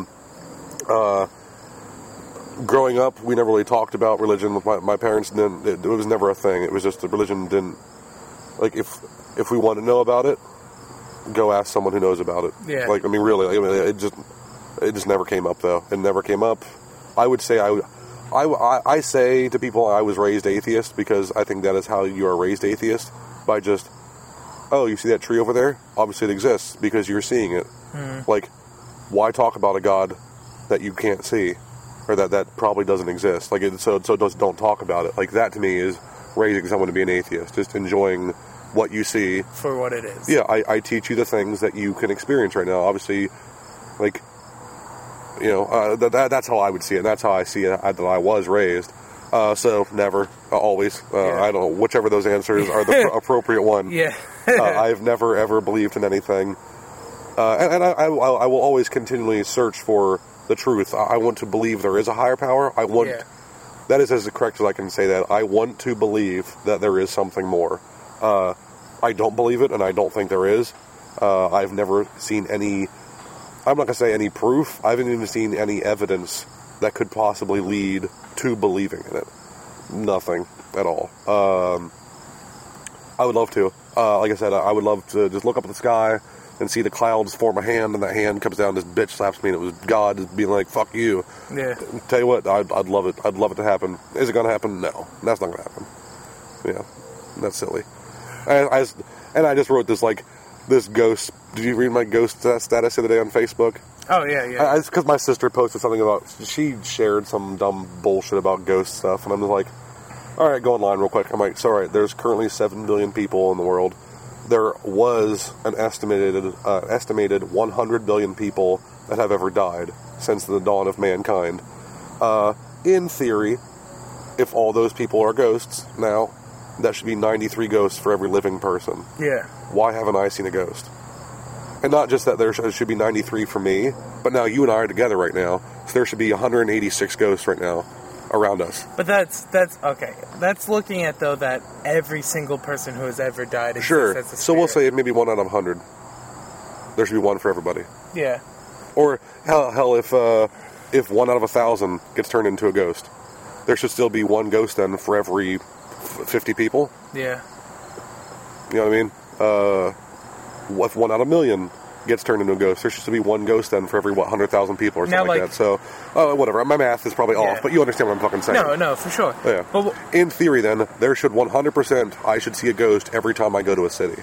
Speaker 3: Yeah.
Speaker 2: Growing up, we never really talked about religion with my parents. It was never a thing. It was just the religion didn't... Like, if we want to know about it, go ask someone who knows about it.
Speaker 3: Yeah.
Speaker 2: Like, I mean, really, it just never came up, though. It never came up. I would say I say to people I was raised atheist because I think that is how you are raised atheist. By just, oh, you see that tree over there? Obviously it exists because you're seeing it. Like, why talk about a God that you can't see? Or that probably doesn't exist. Like, so just don't talk about it. Like, that to me is raising someone to be an atheist. Just enjoying what you see.
Speaker 3: For what it is.
Speaker 2: Yeah, I teach you the things that you can experience right now. Obviously, like, you know, that's how I would see it. And that's how I see it that I was raised. So never, always. I don't know, whichever those answers are the appropriate one.
Speaker 3: Yeah.
Speaker 2: I've never ever believed in anything. And I will always continually search for the truth. I want to believe there is a higher power. That is as correct as I can say that. I want to believe that there is something more. I don't believe it, and I don't think there is. I've never seen any, I'm not going to say any proof. I haven't even seen any evidence that could possibly lead to believing in it. Nothing at all. I would love to. Like I said, I would love to just look up at the sky and see the clouds form a hand, and that hand comes down, this bitch slaps me, and it was God just being like, fuck you.
Speaker 3: Yeah.
Speaker 2: Tell you what, I'd love it. I'd love it to happen. Is it going to happen? No. That's not going to happen. Yeah. That's silly. I just wrote this ghost. Did you read my ghost status the other day on Facebook?
Speaker 3: Oh, yeah.
Speaker 2: It's because my sister posted something about, she shared some dumb bullshit about ghost stuff, and I'm just like, alright, go online real quick. I'm like, so alright, there's currently 7 billion people in the world. There was an estimated 100 billion people that have ever died since the dawn of mankind. In theory, if all those people are ghosts, now, that should be 93 ghosts for every living person.
Speaker 3: Yeah.
Speaker 2: Why haven't I seen a ghost? And not just that there should be 93 for me, but now you and I are together right now, so there should be 186 ghosts right now around us.
Speaker 3: But that's okay. That's looking at, though, that every single person who has ever died exists
Speaker 2: sure.
Speaker 3: as a spirit.
Speaker 2: So we'll say maybe 1 out of 100. There should be one for everybody.
Speaker 3: Yeah.
Speaker 2: Or hell, if 1 out of 1,000 gets turned into a ghost, there should still be one ghost then for every 50 people.
Speaker 3: Yeah.
Speaker 2: You know what I mean? If 1 out of 1,000,000 gets turned into a ghost, there should still be one ghost then for every 100,000 people or something like that. So, whatever. My math is probably off, but you understand what I'm fucking saying.
Speaker 3: No, for sure.
Speaker 2: Yeah. But in theory, then there should 100%. I should see a ghost every time I go to a city.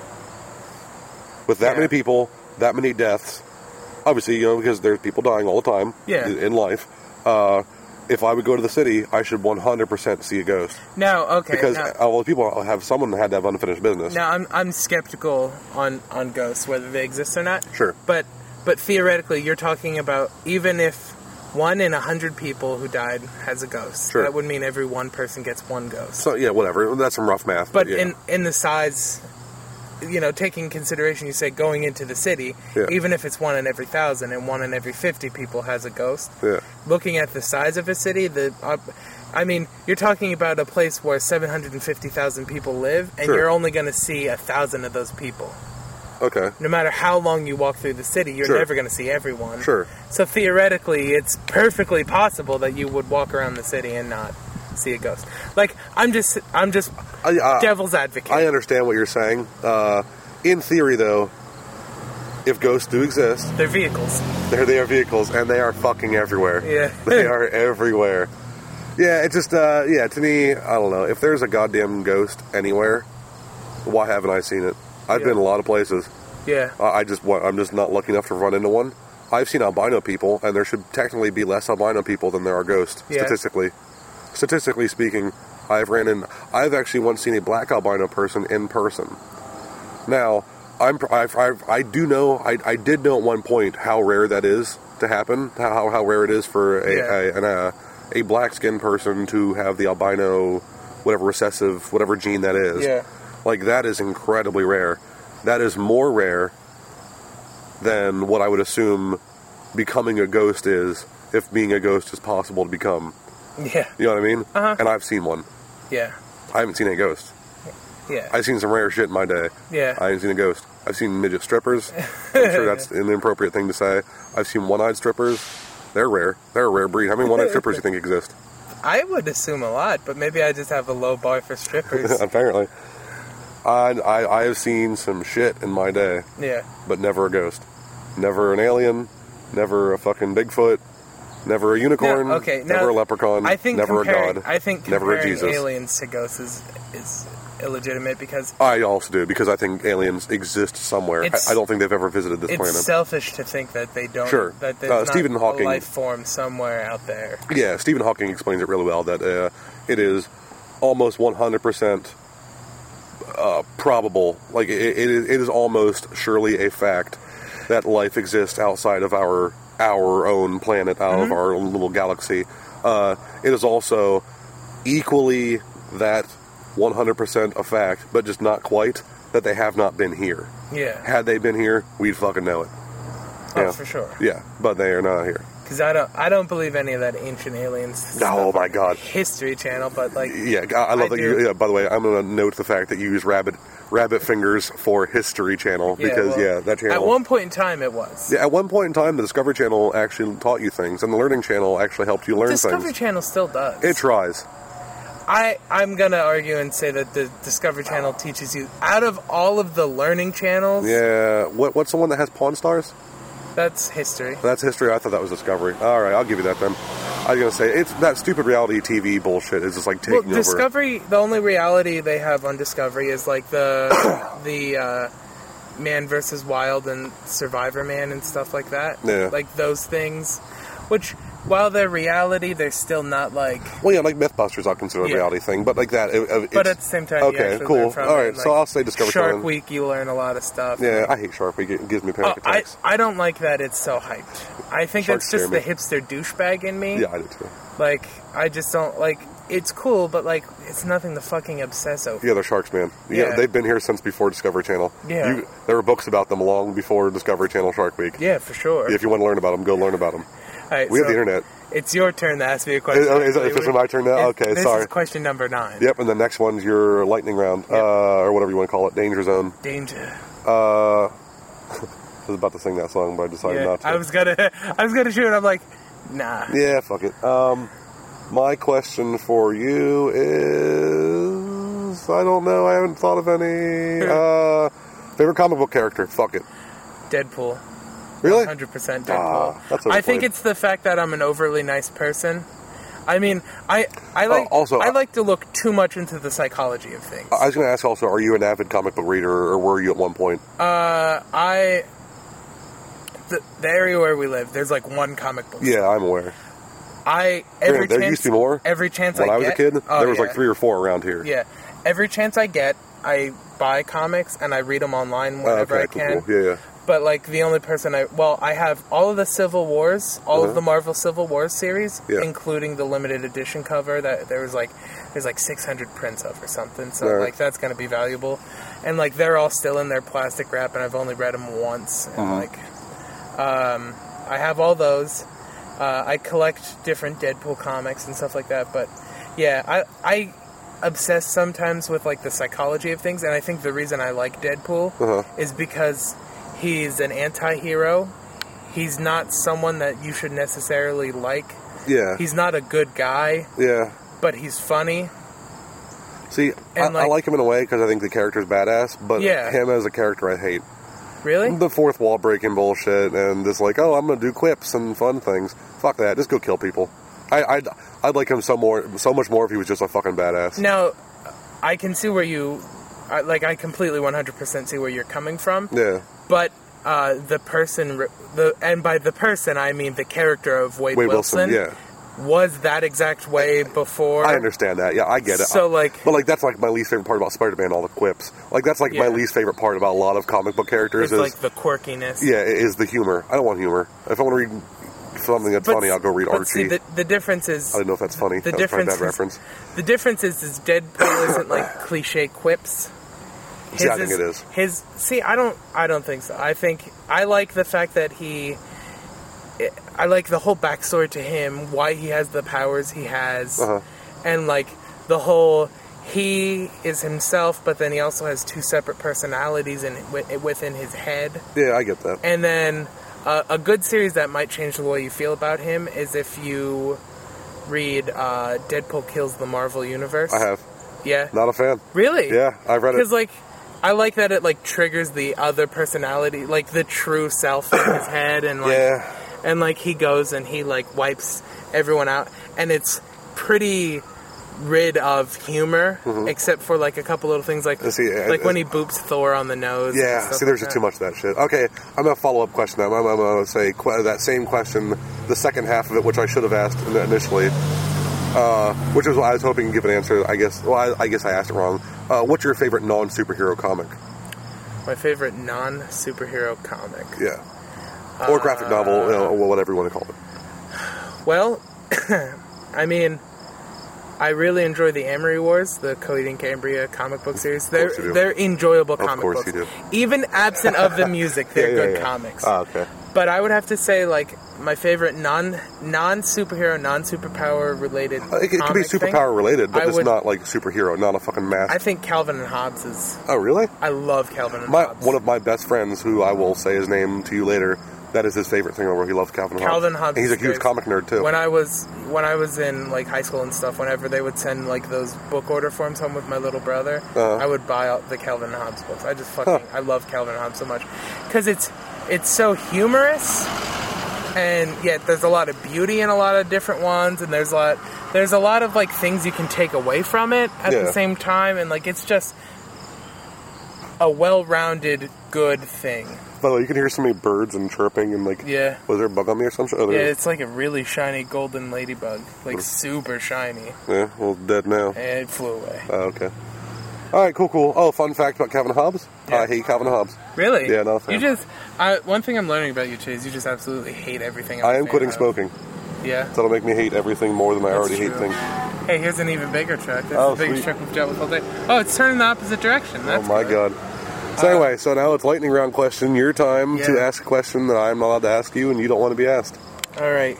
Speaker 2: With that many people, that many deaths, obviously, you know, because there's people dying all the time in life. If I would go to the city, I should 100% see a ghost.
Speaker 3: No, okay.
Speaker 2: Because people have, someone had to have unfinished business.
Speaker 3: Now, I'm skeptical on ghosts, whether they exist or not.
Speaker 2: Sure.
Speaker 3: But theoretically, you're talking about even if 1 in 100 people who died has a ghost,
Speaker 2: sure.
Speaker 3: that would mean every one person gets one ghost.
Speaker 2: So, yeah, whatever. That's some rough math.
Speaker 3: But in the size, you know, taking consideration, you say going into the city, even if it's 1 in every 1,000 and 1 in every 50 people has a ghost, looking at the size of a city, I mean, you're talking about a place where 750,000 people live, and you're only going to see 1,000 of those people.
Speaker 2: Okay.
Speaker 3: No matter how long you walk through the city, you're never going to see everyone.
Speaker 2: Sure.
Speaker 3: So theoretically, it's perfectly possible that you would walk around the city and not see a ghost. Like, I'm just devil's advocate.
Speaker 2: I understand what you're saying. In theory, though, if ghosts do exist,
Speaker 3: they're vehicles.
Speaker 2: They are vehicles, and they are fucking everywhere.
Speaker 3: Yeah.
Speaker 2: They are everywhere. Yeah, it just, to me, I don't know. If there's a goddamn ghost anywhere, why haven't I seen it? I've been a lot of places.
Speaker 3: Yeah.
Speaker 2: I'm just not lucky enough to run into one. I've seen albino people, and there should technically be less albino people than there are ghosts, statistically. Statistically speaking, I've actually once seen a black albino person in person. Now, I did know at one point how rare that is to happen, how rare it is for a black skinned person to have the albino whatever recessive, whatever gene that is.
Speaker 3: Yeah.
Speaker 2: Like, that is incredibly rare. That is more rare than what I would assume becoming a ghost is, if being a ghost is possible to become.
Speaker 3: Yeah.
Speaker 2: You know what I mean?
Speaker 3: Uh-huh.
Speaker 2: And I've seen one.
Speaker 3: Yeah.
Speaker 2: I haven't seen any ghosts.
Speaker 3: Yeah.
Speaker 2: I've seen some rare shit in my day.
Speaker 3: Yeah.
Speaker 2: I haven't seen a ghost. I've seen midget strippers. I'm sure that's an inappropriate thing to say. I've seen one-eyed strippers. They're rare. They're a rare breed. How many one-eyed strippers do you think exist?
Speaker 3: I would assume a lot, but maybe I just have a low bar for strippers.
Speaker 2: Apparently. I have seen some shit in my day,
Speaker 3: Yeah.
Speaker 2: but never a ghost. Never an alien. Never a fucking Bigfoot. Never a unicorn.
Speaker 3: No, okay,
Speaker 2: never
Speaker 3: now,
Speaker 2: a leprechaun.
Speaker 3: I think
Speaker 2: never a
Speaker 3: comparing,
Speaker 2: god.
Speaker 3: I think
Speaker 2: never a
Speaker 3: comparing
Speaker 2: Jesus.
Speaker 3: aliens to ghosts is illegitimate because
Speaker 2: I also do, because I think aliens exist somewhere.
Speaker 3: It's-
Speaker 2: I don't think they've ever visited this
Speaker 3: it's
Speaker 2: planet.
Speaker 3: selfish to think that they don't.
Speaker 2: Sure.
Speaker 3: That there's
Speaker 2: Stephen
Speaker 3: not
Speaker 2: Hawking-
Speaker 3: a life form somewhere out there.
Speaker 2: Yeah, Stephen Hawking explains it really well, that it is almost 100% probable, like it is almost surely a fact that life exists outside of our own planet, out of our own little galaxy. It is also equally that 100% a fact, but just not quite, that they have not been here.
Speaker 3: Yeah.
Speaker 2: Had they been here, we'd fucking know it.
Speaker 3: Oh,
Speaker 2: Yeah.
Speaker 3: for sure.
Speaker 2: Yeah, but they are not here.
Speaker 3: Because I don't believe any of that ancient aliens.
Speaker 2: Oh
Speaker 3: stuff
Speaker 2: my
Speaker 3: on
Speaker 2: God.
Speaker 3: History Channel, but like.
Speaker 2: Yeah, I love
Speaker 3: I
Speaker 2: that
Speaker 3: do.
Speaker 2: you. Yeah, by the way, I'm going to note the fact that you use rabbit fingers for History Channel, because
Speaker 3: well,
Speaker 2: that channel.
Speaker 3: At one point in time, it was.
Speaker 2: Yeah, at one point in time, the Discovery Channel actually taught you things, and the Learning Channel actually helped you learn
Speaker 3: Discovery
Speaker 2: things.
Speaker 3: Channel still does.
Speaker 2: It tries.
Speaker 3: I'm gonna argue and say that the Discovery Channel teaches you out of all of the learning channels.
Speaker 2: Yeah. What's the one that has Pawn Stars?
Speaker 3: That's history.
Speaker 2: That's History. I thought that was Discovery. All right, I'll give you that then. I was going to say, it's that stupid reality TV bullshit is just like taking over.
Speaker 3: Discovery. The only reality they have on Discovery is like the Man versus Wild and Survivor Man and stuff like that.
Speaker 2: Yeah.
Speaker 3: Like those things, which while they're reality, they're still not like.
Speaker 2: Well, yeah, like Mythbusters, I'll consider a
Speaker 3: Yeah.
Speaker 2: reality thing, but like that.
Speaker 3: But at the same time, you
Speaker 2: okay,
Speaker 3: actually
Speaker 2: cool.
Speaker 3: learn from
Speaker 2: All
Speaker 3: it,
Speaker 2: right,
Speaker 3: and,
Speaker 2: so
Speaker 3: like,
Speaker 2: I'll say Discovery
Speaker 3: Shark
Speaker 2: Channel.
Speaker 3: Week, you learn a lot of stuff.
Speaker 2: Yeah, I hate Shark Week. It gives me panic attacks.
Speaker 3: I don't like that it's so hyped. I think
Speaker 2: Sharks
Speaker 3: that's just the
Speaker 2: scare
Speaker 3: hipster douchebag in me.
Speaker 2: Yeah, I do too.
Speaker 3: Like, I just don't, like, it's cool, but, like, it's nothing to fucking obsess over.
Speaker 2: Yeah, they're sharks, man. Yeah, they've been here since before Discovery Channel.
Speaker 3: Yeah.
Speaker 2: There were books about them long before Discovery Channel Shark Week.
Speaker 3: Yeah, for sure.
Speaker 2: If you want to learn about them, go learn about them.
Speaker 3: All right,
Speaker 2: We have the internet.
Speaker 3: It's your turn to ask me a question.
Speaker 2: Is it my turn now? Okay,
Speaker 3: this
Speaker 2: sorry.
Speaker 3: This is question number 9.
Speaker 2: Yep, and the next one's your lightning round, or whatever you want to call it, danger zone.
Speaker 3: Danger.
Speaker 2: I was about to sing that song, but I decided not to.
Speaker 3: I was gonna shoot it. I'm like, nah.
Speaker 2: Yeah, fuck it. My question for you is, I don't know, I haven't thought of any. Favorite comic book character? Fuck it.
Speaker 3: Deadpool.
Speaker 2: Really?
Speaker 3: 100% Deadpool.
Speaker 2: That's
Speaker 3: I think
Speaker 2: overplayed.
Speaker 3: it's the fact that I'm an overly nice person. I mean, I like to look too much into the psychology of things.
Speaker 2: I was going to ask also, are you an avid comic book reader, or were you at one point?
Speaker 3: The area where we live, there's like one comic book.
Speaker 2: Yeah, I'm aware.
Speaker 3: There
Speaker 2: used to be more.
Speaker 3: Every chance
Speaker 2: When I was a kid,
Speaker 3: oh,
Speaker 2: there was
Speaker 3: yeah.
Speaker 2: like 3 or 4 around here.
Speaker 3: Yeah, every chance I get, I buy comics and I read them online whenever I can.
Speaker 2: Cool. Yeah.
Speaker 3: But like the only person I have all of the Civil Wars, all of the Marvel Civil Wars series, including the limited edition cover that there's like 600 prints of or something. So like that's gonna be valuable, and like they're all still in their plastic wrap, and I've only read them once. And I have all those. I collect different Deadpool comics and stuff like that. But yeah, I obsess sometimes with like the psychology of things, and I think the reason I like Deadpool is because he's an anti-hero. He's not someone that you should necessarily like.
Speaker 2: Yeah.
Speaker 3: He's not a good guy.
Speaker 2: Yeah.
Speaker 3: But he's funny.
Speaker 2: See, I like him in a way because I think the character's badass, but him as a character I hate.
Speaker 3: Really?
Speaker 2: The fourth wall breaking bullshit and this like, oh, I'm going to do quips and fun things. Fuck that. Just go kill people. I'd like him so much more if he was just a fucking badass.
Speaker 3: Now, I can see where I completely 100% see where you're coming from.
Speaker 2: Yeah.
Speaker 3: But the person, and by the person I mean the character of Wade Wilson, was that exact way before.
Speaker 2: I understand that. Yeah, I get it.
Speaker 3: So
Speaker 2: but that's like my least favorite part about Spider-Man. All the quips. Like that's like my least favorite part about a lot of comic book characters.
Speaker 3: It's like the quirkiness.
Speaker 2: Yeah, it is the humor. I don't want humor. If I want to read something that's funny, I'll go read Archie.
Speaker 3: See, the difference is...
Speaker 2: I don't know if that's funny.
Speaker 3: The
Speaker 2: That was
Speaker 3: difference
Speaker 2: probably a bad
Speaker 3: is,
Speaker 2: reference.
Speaker 3: The difference is Deadpool isn't like cliche quips.
Speaker 2: See, I think it is.
Speaker 3: I don't think so. I like the fact that I like the whole backstory to him, why he has the powers he has, and like the whole he is himself, but then he also has two separate personalities within his head.
Speaker 2: Yeah, I get that.
Speaker 3: And then a good series that might change the way you feel about him is if you read Deadpool Kills the Marvel Universe.
Speaker 2: I have.
Speaker 3: Yeah.
Speaker 2: Not a fan.
Speaker 3: Really?
Speaker 2: Yeah, I've read it.
Speaker 3: Because, like, I like that it, like, triggers the other personality, like, the true self in his head, and, like, and, like, he goes and he, like, wipes everyone out, and it's pretty rid of humor, except for, like, a couple little things, like, when he boops Thor on the nose.
Speaker 2: Yeah, see, there's just too much of that shit. Okay, I'm going to follow up question now. I'm going to say that same question, the second half of it, which I should have asked initially, which is what I was hoping to give an answer, I guess. Well, I guess I asked it wrong. What's your favorite non-superhero comic?
Speaker 3: My favorite non-superhero comic?
Speaker 2: Yeah. Or graphic novel, or whatever you want to call it.
Speaker 3: Well, I mean, I really enjoy the Amory Wars, the Coheed and Cambria comic book series. They're enjoyable comic books.
Speaker 2: Of course you do.
Speaker 3: Even absent of the music, they're good comics.
Speaker 2: Oh, okay.
Speaker 3: But I would have to say, like, my favorite non-superhero, non-superpower related
Speaker 2: it could be superpower related, but it's not like superhero, not a fucking mask.
Speaker 3: I think Calvin and Hobbes is...
Speaker 2: Oh, really?
Speaker 3: I love Calvin and Hobbes.
Speaker 2: One of my best friends, who I will say his name to you later, that is his favorite thing where he loves Calvin and Hobbes.
Speaker 3: Calvin Hobbes.
Speaker 2: And he's a huge comic nerd, too.
Speaker 3: When I was in, like, high school and stuff, whenever they would send, like, those book order forms home with my little brother, I would buy out the Calvin and Hobbes books. I just I love Calvin and Hobbes so much. Because it's so humorous, and yet there's a lot of beauty in a lot of different ones, and there's a lot of, like, things you can take away from it at the same time, and, like, it's just a well-rounded, good thing.
Speaker 2: By the way, you can hear so many birds and chirping and, like, was there a bug on me or something?
Speaker 3: Yeah, it's like a really shiny golden ladybug. Like, super shiny.
Speaker 2: Yeah, well, dead now.
Speaker 3: And it flew away.
Speaker 2: Oh, okay. All right, cool. Oh, fun fact about Calvin Hobbes.
Speaker 3: Yeah.
Speaker 2: I hate Calvin Hobbes.
Speaker 3: Really?
Speaker 2: Yeah, not a fan.
Speaker 3: One thing I'm learning about you, too, is you just absolutely hate everything.
Speaker 2: I am quitting smoking.
Speaker 3: Yeah?
Speaker 2: That'll make me hate everything more than I already hate things.
Speaker 3: Hey, here's an even bigger truck. This is the biggest truck we've dealt with all day. Oh, it's turning the opposite direction. That's
Speaker 2: my God. So anyway, now it's lightning round question. Your time to ask a question that I'm not allowed to ask you, and you don't want to be asked.
Speaker 3: All right.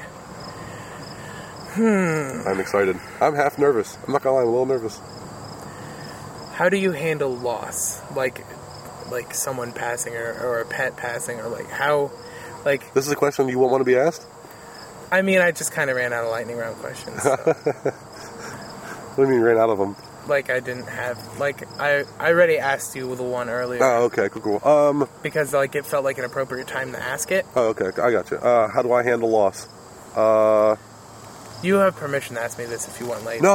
Speaker 2: I'm excited. I'm half nervous. I'm not gonna lie, I'm a little nervous.
Speaker 3: How do you handle loss? Like someone passing or a pet passing, or like how, like...
Speaker 2: This is a question you won't want to be asked?
Speaker 3: I mean, I just kind of ran out of lightning round questions. So.
Speaker 2: What do you mean you ran out of them?
Speaker 3: Like, I didn't have... Like, I already asked you the one earlier.
Speaker 2: Oh, okay, cool.
Speaker 3: Because, like, it felt like an appropriate time to ask it.
Speaker 2: Oh, okay, I got you. How do I handle loss?
Speaker 3: You have permission to ask me this if you want later.
Speaker 2: No.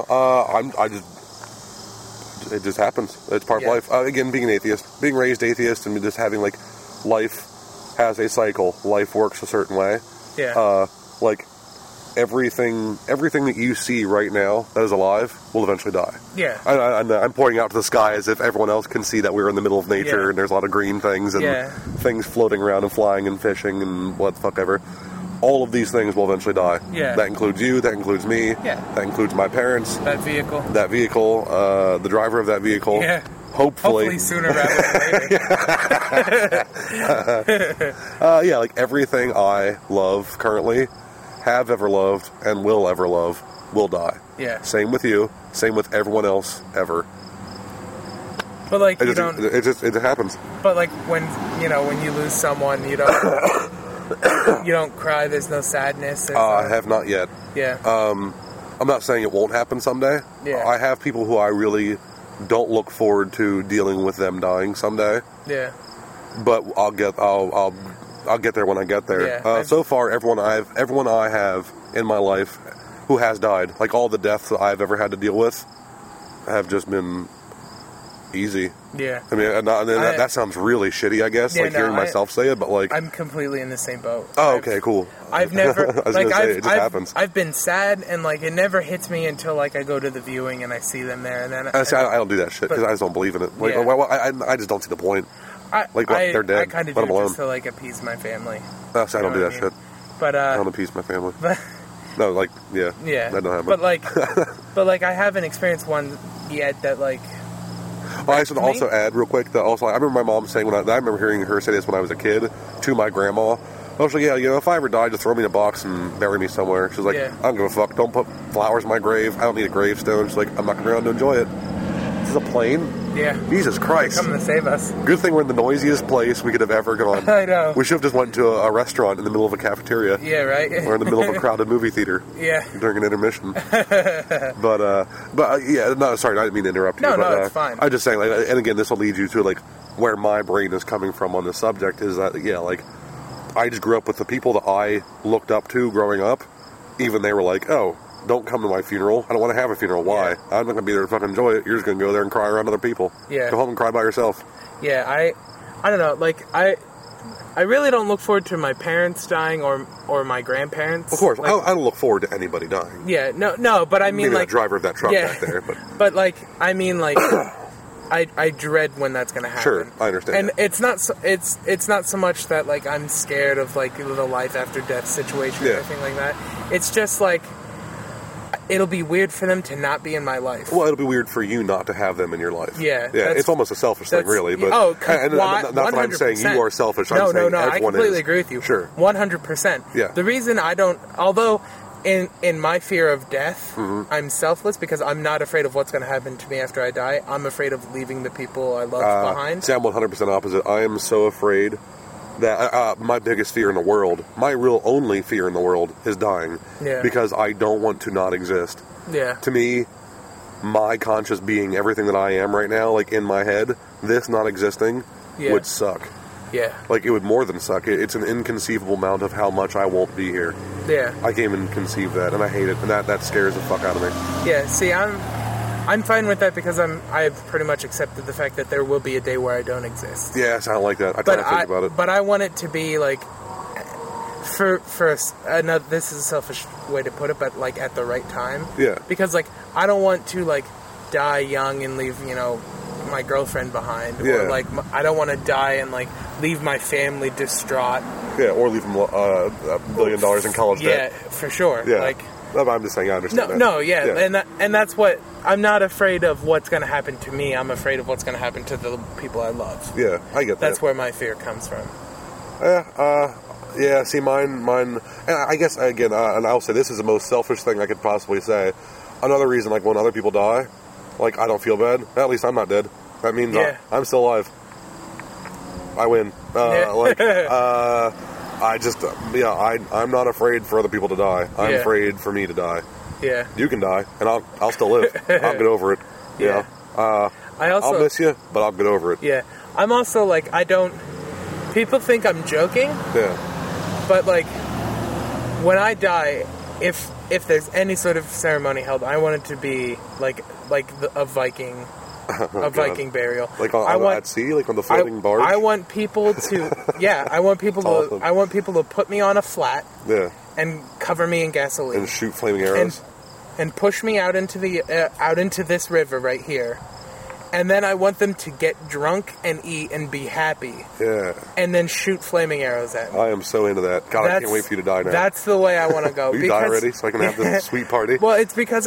Speaker 2: It just happens. It's part of life. Again, being an atheist, being raised atheist, and just having, like, life has a cycle. Life works a certain way.
Speaker 3: Yeah.
Speaker 2: Like, everything that you see right now that is alive will eventually die.
Speaker 3: Yeah.
Speaker 2: I'm pointing out to the sky as if everyone else can see that we're in the middle of nature and there's a lot of green things and things floating around and flying and fishing and what the fuck ever. All of these things will eventually die.
Speaker 3: Yeah.
Speaker 2: That includes you, that includes me, that includes my parents.
Speaker 3: That vehicle,
Speaker 2: the driver of that vehicle.
Speaker 3: Yeah.
Speaker 2: Hopefully
Speaker 3: sooner rather than later.
Speaker 2: Like everything I love currently, have ever loved, and will ever love, will die.
Speaker 3: Yeah.
Speaker 2: Same with you. Same with everyone else ever.
Speaker 3: But like
Speaker 2: it happens.
Speaker 3: But like when you lose someone, you don't you don't cry. There's no sadness.
Speaker 2: I have not yet.
Speaker 3: Yeah.
Speaker 2: I'm not saying it won't happen someday.
Speaker 3: Yeah.
Speaker 2: I have people who I really don't look forward to dealing with them dying someday.
Speaker 3: Yeah.
Speaker 2: But I'll get there when I get there.
Speaker 3: Yeah,
Speaker 2: so far, everyone I have in my life who has died, like all the deaths that I've ever had to deal with, have just been easy.
Speaker 3: Yeah.
Speaker 2: I mean, that sounds really shitty, I guess, hearing myself say it, but like...
Speaker 3: I'm completely in the same boat.
Speaker 2: Oh, okay, cool.
Speaker 3: I've never...
Speaker 2: I was going to say, it just happens.
Speaker 3: I've been sad, and like, it never hits me until like I go to the viewing and I see them there, and then...
Speaker 2: I don't do that shit, because I just don't believe in it. Like, I just don't see the point. They're dead.
Speaker 3: I kind of do
Speaker 2: Let them alone.
Speaker 3: just to like appease my family.
Speaker 2: I don't do that shit.
Speaker 3: But
Speaker 2: I don't appease my family.
Speaker 3: but
Speaker 2: No, like, yeah.
Speaker 3: yeah.
Speaker 2: That don't happen.
Speaker 3: But like I haven't experienced one yet that like.
Speaker 2: I should also add real quick that also I remember my mom saying I remember hearing her say this when I was a kid to my grandma. I was like, yeah, if I ever die, just throw me in a box and bury me somewhere. She's like,
Speaker 3: Yeah.
Speaker 2: I don't give a fuck. Don't put flowers in my grave. I don't need a gravestone. She's like, I'm not going around to enjoy it. This is a plane?
Speaker 3: Yeah.
Speaker 2: Jesus Christ.
Speaker 3: Coming to save us.
Speaker 2: Good thing we're in the noisiest place we could have ever gone.
Speaker 3: I know.
Speaker 2: We should have just went to a restaurant in the middle of a cafeteria.
Speaker 3: Yeah, right?
Speaker 2: Or in the middle of a crowded movie theater.
Speaker 3: Yeah.
Speaker 2: During an intermission. but yeah, no, sorry, I didn't mean to interrupt you.
Speaker 3: No,
Speaker 2: but,
Speaker 3: it's fine.
Speaker 2: I'm just saying, like, and again, this will lead you to, like, where my brain is coming from on this subject is that, yeah, like, I just grew up with the people that I looked up to growing up. Even they were like, oh, don't come to my funeral. I don't want to have a funeral. Why?
Speaker 3: Yeah.
Speaker 2: I'm not going to be there to fucking enjoy it. You're just going to go there and cry around other people.
Speaker 3: Yeah.
Speaker 2: Go home and cry by yourself.
Speaker 3: Yeah, I don't know. Like I really don't look forward to my parents dying or my grandparents.
Speaker 2: Of course,
Speaker 3: like,
Speaker 2: I don't look forward to anybody dying.
Speaker 3: Yeah, no, but I mean,
Speaker 2: Maybe
Speaker 3: like
Speaker 2: the driver of that truck
Speaker 3: yeah.
Speaker 2: back there, but
Speaker 3: But like, I mean, like, I dread when that's gonna happen.
Speaker 2: Sure, I understand.
Speaker 3: And it's not so much that like I'm scared of like the life after death situation or
Speaker 2: Yeah.
Speaker 3: anything like that. It's just like it'll be weird for them to not be in my life.
Speaker 2: well, it'll be weird for you not to have them in your life.
Speaker 3: Yeah,
Speaker 2: yeah,
Speaker 3: that's-
Speaker 2: it's almost a selfish thing, really. But and not that I'm saying you are selfish. I'm saying
Speaker 3: I
Speaker 2: everyone
Speaker 3: completely
Speaker 2: is.
Speaker 3: agree with you.
Speaker 2: Sure,
Speaker 3: 100%.
Speaker 2: Yeah.
Speaker 3: The reason I don't, although in my fear of death, I'm selfless because I'm not afraid of what's going to happen to me after I die. I'm afraid of leaving the people I love behind.
Speaker 2: See, I'm 100% opposite. I am so afraid that my biggest fear in the world, my real only fear in the world, is dying.
Speaker 3: Yeah.
Speaker 2: Because I don't want to not exist.
Speaker 3: Yeah.
Speaker 2: To me, my conscious being, everything that I am right now, like in my head, this not existing would suck.
Speaker 3: Yeah.
Speaker 2: Like, it would more than suck. It's an inconceivable amount of how much I won't be here.
Speaker 3: Yeah.
Speaker 2: I can't even conceive that, and I hate it, and that scares the fuck out of me.
Speaker 3: Yeah. See, I'm fine with that because I've pretty much accepted the fact that there will be a day where I don't exist.
Speaker 2: Yes, I don't like that. I try to think about it.
Speaker 3: But I want it to be like for another. This is a selfish way to put it, but like at the right time.
Speaker 2: Yeah.
Speaker 3: Because like I don't want to like die young and leave my girlfriend behind.
Speaker 2: Yeah.
Speaker 3: Or like I don't want to die and like leave my family distraught.
Speaker 2: Yeah, or leave them $1 billion in college debt.
Speaker 3: Yeah, for sure.
Speaker 2: Yeah.
Speaker 3: Like.
Speaker 2: No, but I'm just saying, I understand that.
Speaker 3: No, yeah. And that's what I'm not afraid of what's going to happen to me. I'm afraid of what's going to happen to the people I love.
Speaker 2: Yeah, I get that.
Speaker 3: That's where my fear comes from.
Speaker 2: Yeah, see, mine, and I guess, again, and I'll say this is the most selfish thing I could possibly say. Another reason, like, when other people die, like, I don't feel bad. At least I'm not dead. That means I'm still alive. I win. I just, I'm not afraid for other people to die. I'm afraid for me to die.
Speaker 3: Yeah.
Speaker 2: You can die, and I'll still live. I'll get over it.
Speaker 3: Yeah.
Speaker 2: I'll miss you, but I'll get over it.
Speaker 3: Yeah. I'm also, like, people think I'm joking.
Speaker 2: Yeah.
Speaker 3: But, like, when I die, if there's any sort of ceremony held, I want it to be, like a Viking... a Viking burial,
Speaker 2: like at sea, like on the floating barge.
Speaker 3: I want people to, I want people to,
Speaker 2: awesome.
Speaker 3: I want people to put me on a flat, and cover me in gasoline
Speaker 2: and shoot flaming arrows,
Speaker 3: and push me out into this river right here, and then I want them to get drunk and eat and be happy, and then shoot flaming arrows at me.
Speaker 2: I am so into that. God, I can't wait for you to die now.
Speaker 3: That's the way I want to go.
Speaker 2: Will you die already so I can have this sweet party?
Speaker 3: Well, it's because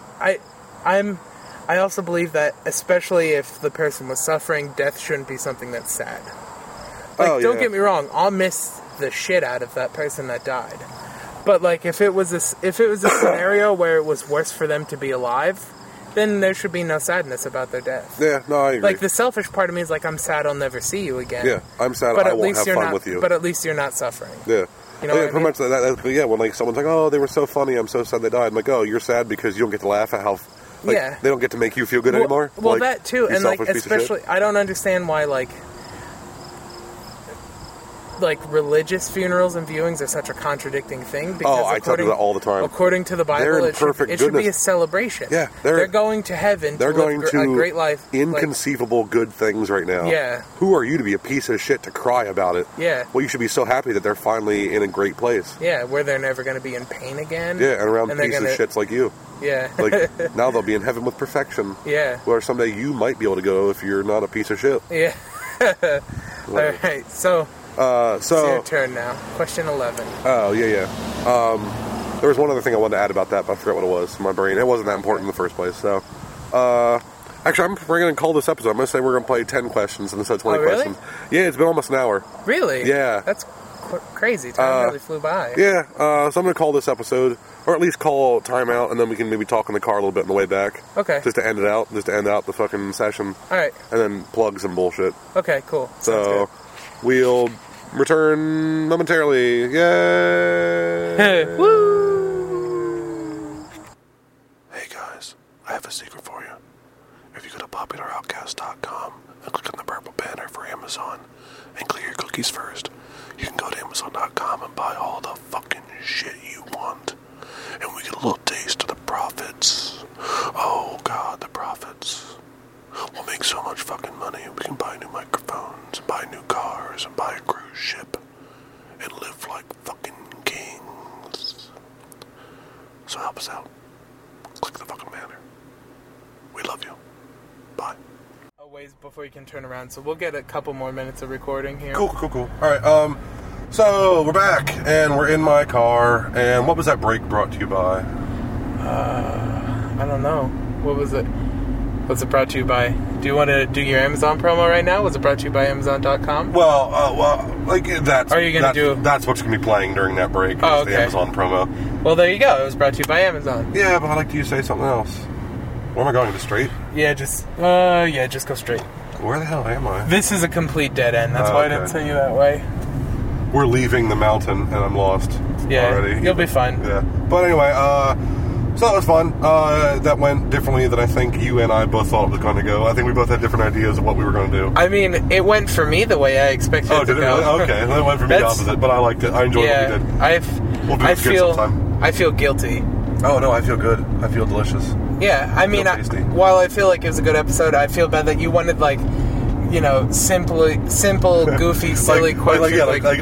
Speaker 3: I also believe that, especially if the person was suffering, death shouldn't be something that's sad. Like, don't get me wrong, I'll miss the shit out of that person that died. But like, if it was a scenario where it was worse for them to be alive, then there should be no sadness about their death.
Speaker 2: Yeah, no, I agree.
Speaker 3: Like, the selfish part of me is like, I'm sad I'll never see you again.
Speaker 2: Yeah, I'm sad I won't have fun with you.
Speaker 3: But at least you're not suffering.
Speaker 2: Yeah.
Speaker 3: You know
Speaker 2: pretty much that, when like someone's like, oh, they were so funny, I'm so sad they died. I'm like, oh, you're sad because you don't get to laugh at how... Like, they don't get to make you feel good anymore?
Speaker 3: Well,
Speaker 2: like,
Speaker 3: that too, and like, especially, I don't understand why, like religious funerals and viewings are such a contradicting thing. Because
Speaker 2: I tell you that all the time.
Speaker 3: According to the Bible, it should be a celebration.
Speaker 2: Yeah,
Speaker 3: they're going to heaven.
Speaker 2: They're going to
Speaker 3: a great life.
Speaker 2: Inconceivable good things right now.
Speaker 3: Yeah.
Speaker 2: Who are you to be a piece of shit to cry about it?
Speaker 3: Yeah.
Speaker 2: Well, you should be so happy that they're finally in a great place.
Speaker 3: Yeah, where they're never going to be in pain again.
Speaker 2: Yeah, and around pieces of shits like you.
Speaker 3: Yeah.
Speaker 2: Like, now they'll be in heaven with perfection.
Speaker 3: Yeah.
Speaker 2: Where someday you might be able to go if you're not a piece of shit.
Speaker 3: Yeah. All right, so... It's your turn now. Question 11.
Speaker 2: Oh, yeah. There was one other thing I wanted to add about that, but I forgot what it was in my brain. It wasn't that important in the first place, so... Actually, we're going to call this episode. I'm going to say we're going to play 10 questions instead of 20 questions. Yeah, it's been almost an hour.
Speaker 3: Really?
Speaker 2: Yeah.
Speaker 3: That's crazy. Time really flew by.
Speaker 2: Yeah, so I'm going to call this episode, or at least call timeout, and then we can maybe talk in the car a little bit on the way back.
Speaker 3: Okay.
Speaker 2: Just to end out the fucking session.
Speaker 3: All right.
Speaker 2: And then plug some bullshit.
Speaker 3: Okay, cool.
Speaker 2: So, we'll return momentarily. Yay!
Speaker 3: Woo!
Speaker 2: Hey guys, I have a secret for you. If you go to popularoutcast.com and click on the purple banner for Amazon and clear your cookies first, you can go to Amazon.com and buy all the fucking shit you want. And we get a little taste of the profits. Oh god, the profits. We'll make so much fucking money. We can buy new microphones, buy new cars, and buy a cruise ship. And live like fucking kings. So help us out. Click the fucking banner. We love you. Bye.
Speaker 3: A ways before you can turn around, so we'll get a couple more minutes of recording here.
Speaker 2: Cool. Alright, so we're back, and we're in my car, and what was that break brought to you by?
Speaker 3: I don't know. What was it? What's it brought to you by? Do you want to do your Amazon promo right now? Was it brought to you by Amazon.com?
Speaker 2: That's...
Speaker 3: Are you going to do...
Speaker 2: That's what's going to be playing during that break,
Speaker 3: Oh, okay.
Speaker 2: The Amazon promo.
Speaker 3: Well, there you go. It was brought to you by Amazon.
Speaker 2: Yeah, but I'd like you to say something else. Where am I going? To straight?
Speaker 3: Yeah, just go straight.
Speaker 2: Where the hell am I?
Speaker 3: This is a complete dead end. That's why I didn't tell you that way.
Speaker 2: We're leaving the mountain, and I'm lost already.
Speaker 3: You'll be fine.
Speaker 2: Yeah. But anyway, so that was fun. That went differently than I think you and I both thought it was going to go. I think we both had different ideas of what we were going to do.
Speaker 3: I mean, it went for me the way I expected it to go.
Speaker 2: Oh, did it really? Okay. It went for me the opposite, but I liked it. I enjoyed what we did. We'll do it again sometime.
Speaker 3: I feel guilty.
Speaker 2: Oh, no, I feel good. I feel delicious.
Speaker 3: Yeah, I mean, while I feel like it was a good episode, I feel bad that you wanted, simple, goofy, silly questions.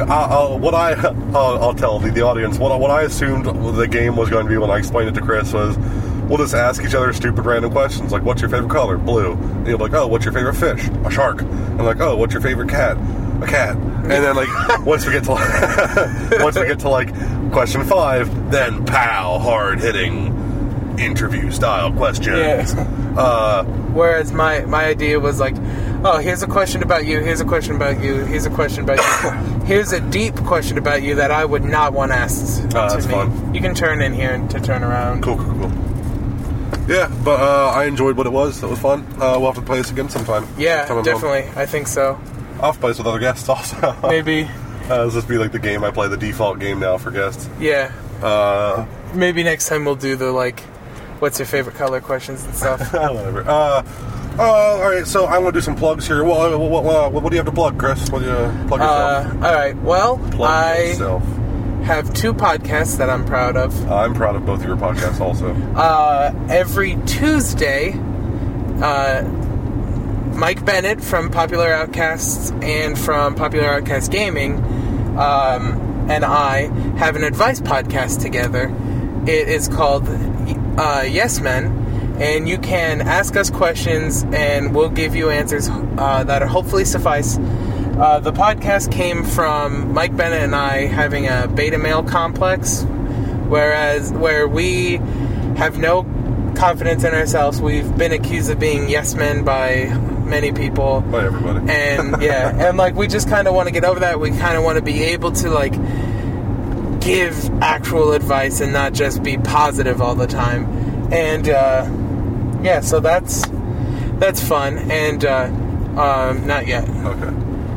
Speaker 2: I'll tell the audience, what I assumed the game was going to be when I explained it to Chris was, we'll just ask each other stupid random questions, like, what's your favorite color? Blue. And you'll be like, oh, what's your favorite fish? A shark. And like, oh, what's your favorite cat? A cat. And then, once we get to question 5, then pow, hard-hitting interview-style questions.
Speaker 3: Yeah. Whereas my idea was like, oh, here's a question about you, here's a question about you, here's a question about you, here's a deep question about you that I would not want asked to
Speaker 2: that's
Speaker 3: me.
Speaker 2: Fun.
Speaker 3: You can turn in here to turn around.
Speaker 2: Cool. Yeah, but I enjoyed what it was. It was fun. We'll have to play this again sometime.
Speaker 3: Yeah, definitely. I think so.
Speaker 2: I'll have to play this with other guests also.
Speaker 3: Maybe.
Speaker 2: This be like the game I play, the default game now for guests.
Speaker 3: Yeah. Maybe next time we'll do the, what's your favorite color questions and stuff.
Speaker 2: Whatever. Alright, so I'm going to do some plugs here. What do you have to plug, Chris? What do you plug yourself?
Speaker 3: Alright, well,
Speaker 2: plug yourself.
Speaker 3: Have 2 podcasts that I'm proud of.
Speaker 2: I'm proud of both of your podcasts also.
Speaker 3: Every Tuesday, Mike Bennett from Popular Outcasts and from Popular Outcast Gaming and I have an advice podcast together. It is called Yes Men, and you can ask us questions and we'll give you answers that are hopefully suffice. The podcast came from Mike Bennett and I having a beta male complex, where we have no confidence in ourselves. We've been accused of being yes men by many people.
Speaker 2: By everybody.
Speaker 3: And yeah, and we just kind of want to get over that. We kind of want to be able to give actual advice and not just be positive all the time. And yeah, so that's fun. And not yet.
Speaker 2: Okay.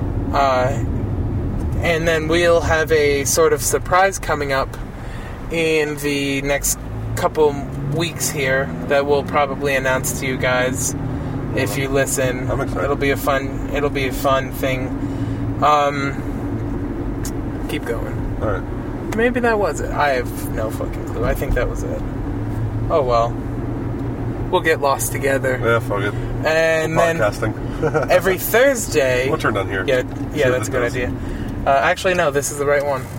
Speaker 3: And then we'll have a sort of surprise coming up in the next couple weeks here that we'll probably announce to you guys if you listen.
Speaker 2: I'm excited.
Speaker 3: It'll be a fun thing. Keep going.
Speaker 2: All right.
Speaker 3: Maybe that was it. I have no fucking clue. I think that was it. Oh well. We'll get lost together.
Speaker 2: Yeah, fuck it.
Speaker 3: And then every Thursday...
Speaker 2: We'll turn down here.
Speaker 3: Yeah, that's a good idea. Actually, no, this is the right one.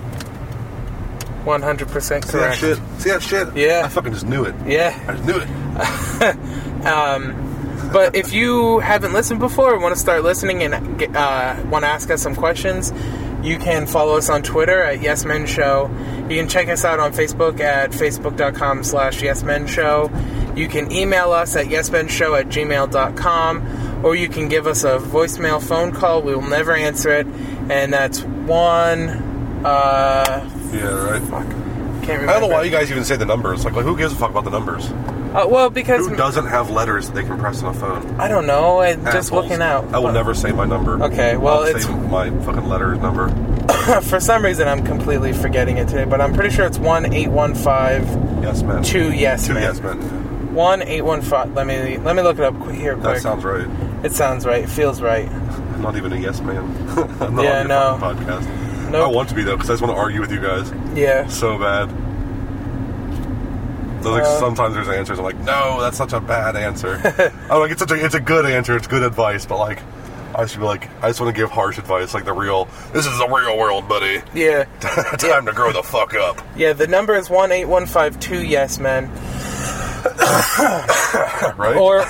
Speaker 3: 100% correct.
Speaker 2: See that shit?
Speaker 3: Yeah.
Speaker 2: I fucking just knew it.
Speaker 3: Yeah.
Speaker 2: I just knew it.
Speaker 3: But if you haven't listened before, want to start listening and want to ask us some questions, You can follow us on Twitter at Yes Men Show. You can check us out on Facebook at facebook.com/YesMenShow. You can email us at yesmenshow@gmail.com, or you can give us a voicemail phone call. We will never answer it, and that's one.
Speaker 2: Yeah, right.
Speaker 3: Fuck. Can't remember.
Speaker 2: I don't know why you guys even say the numbers. Like who gives a fuck about the numbers?
Speaker 3: Well, because
Speaker 2: Who doesn't have letters that they can press on a phone?
Speaker 3: I don't know. Just
Speaker 2: Assholes.
Speaker 3: looking out.
Speaker 2: I will never say my number.
Speaker 3: Okay, well,
Speaker 2: I'll
Speaker 3: it's
Speaker 2: say my fucking letters number.
Speaker 3: for some reason I'm completely forgetting it today, but I'm pretty sure it's 1-815.
Speaker 2: Yes, man.
Speaker 3: 2 Yes
Speaker 2: Two
Speaker 3: Men.
Speaker 2: yes men.
Speaker 3: 1-815. Let me look it up here quick.
Speaker 2: That sounds right.
Speaker 3: It sounds right. It feels right.
Speaker 2: I'm not even a yes man. I'm not
Speaker 3: Yeah,
Speaker 2: on your
Speaker 3: no.
Speaker 2: fucking podcast.
Speaker 3: Nope.
Speaker 2: I want to be though, because I just want to argue with you guys
Speaker 3: Yeah.
Speaker 2: so bad. There's like sometimes there's answers I'm like, no, that's such a bad answer. I'm like, it's a good answer, it's good advice, but like, I should be like, I just want to give harsh advice, like this is the real world, buddy.
Speaker 3: Yeah.
Speaker 2: Time to grow the fuck up.
Speaker 3: Yeah, the number is 1-815-2 Yes Men.
Speaker 2: Right?
Speaker 3: Or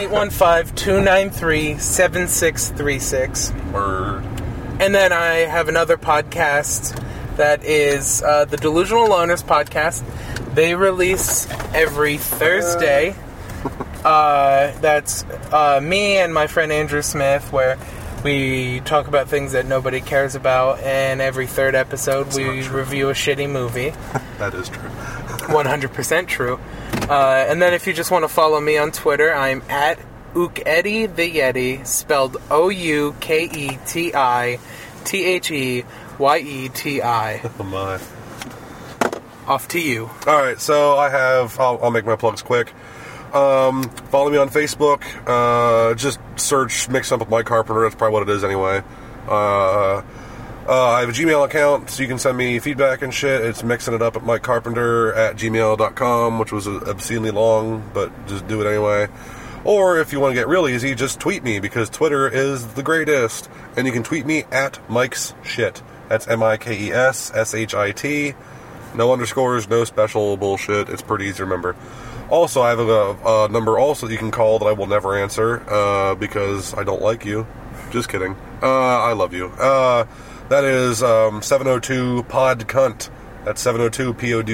Speaker 3: 1-815-293-7636.
Speaker 2: Word.
Speaker 3: And then I have another podcast that is the Delusional Loners Podcast. They release every Thursday. That's me and my friend Andrew Smith, where we talk about things that nobody cares about, and every third episode we review a shitty movie.
Speaker 2: That is true.
Speaker 3: 100% true. And then if you just want to follow me on Twitter, I'm at Uketi the Yeti, spelled OUKETITHEYETI.
Speaker 2: Oh my.
Speaker 3: Off to you.
Speaker 2: Alright, so I'll make my plugs quick. Follow me on Facebook. Just search Mix Up with Mike Carpenter. That's probably what it is anyway. I have a Gmail account, so you can send me feedback and shit. It's mixingitup@MikeCarpenter@gmail.com, which was obscenely long, but just do it anyway. Or if you want to get real easy, just tweet me, because Twitter is the greatest. And you can tweet me at Mike's Shit. That's MIKESSHIT. No underscores, no special bullshit. It's pretty easy to remember. Also, I have a number also that you can call that I will never answer, because I don't like you. Just kidding. I love you. That is 702-POD-CUNT. That's 702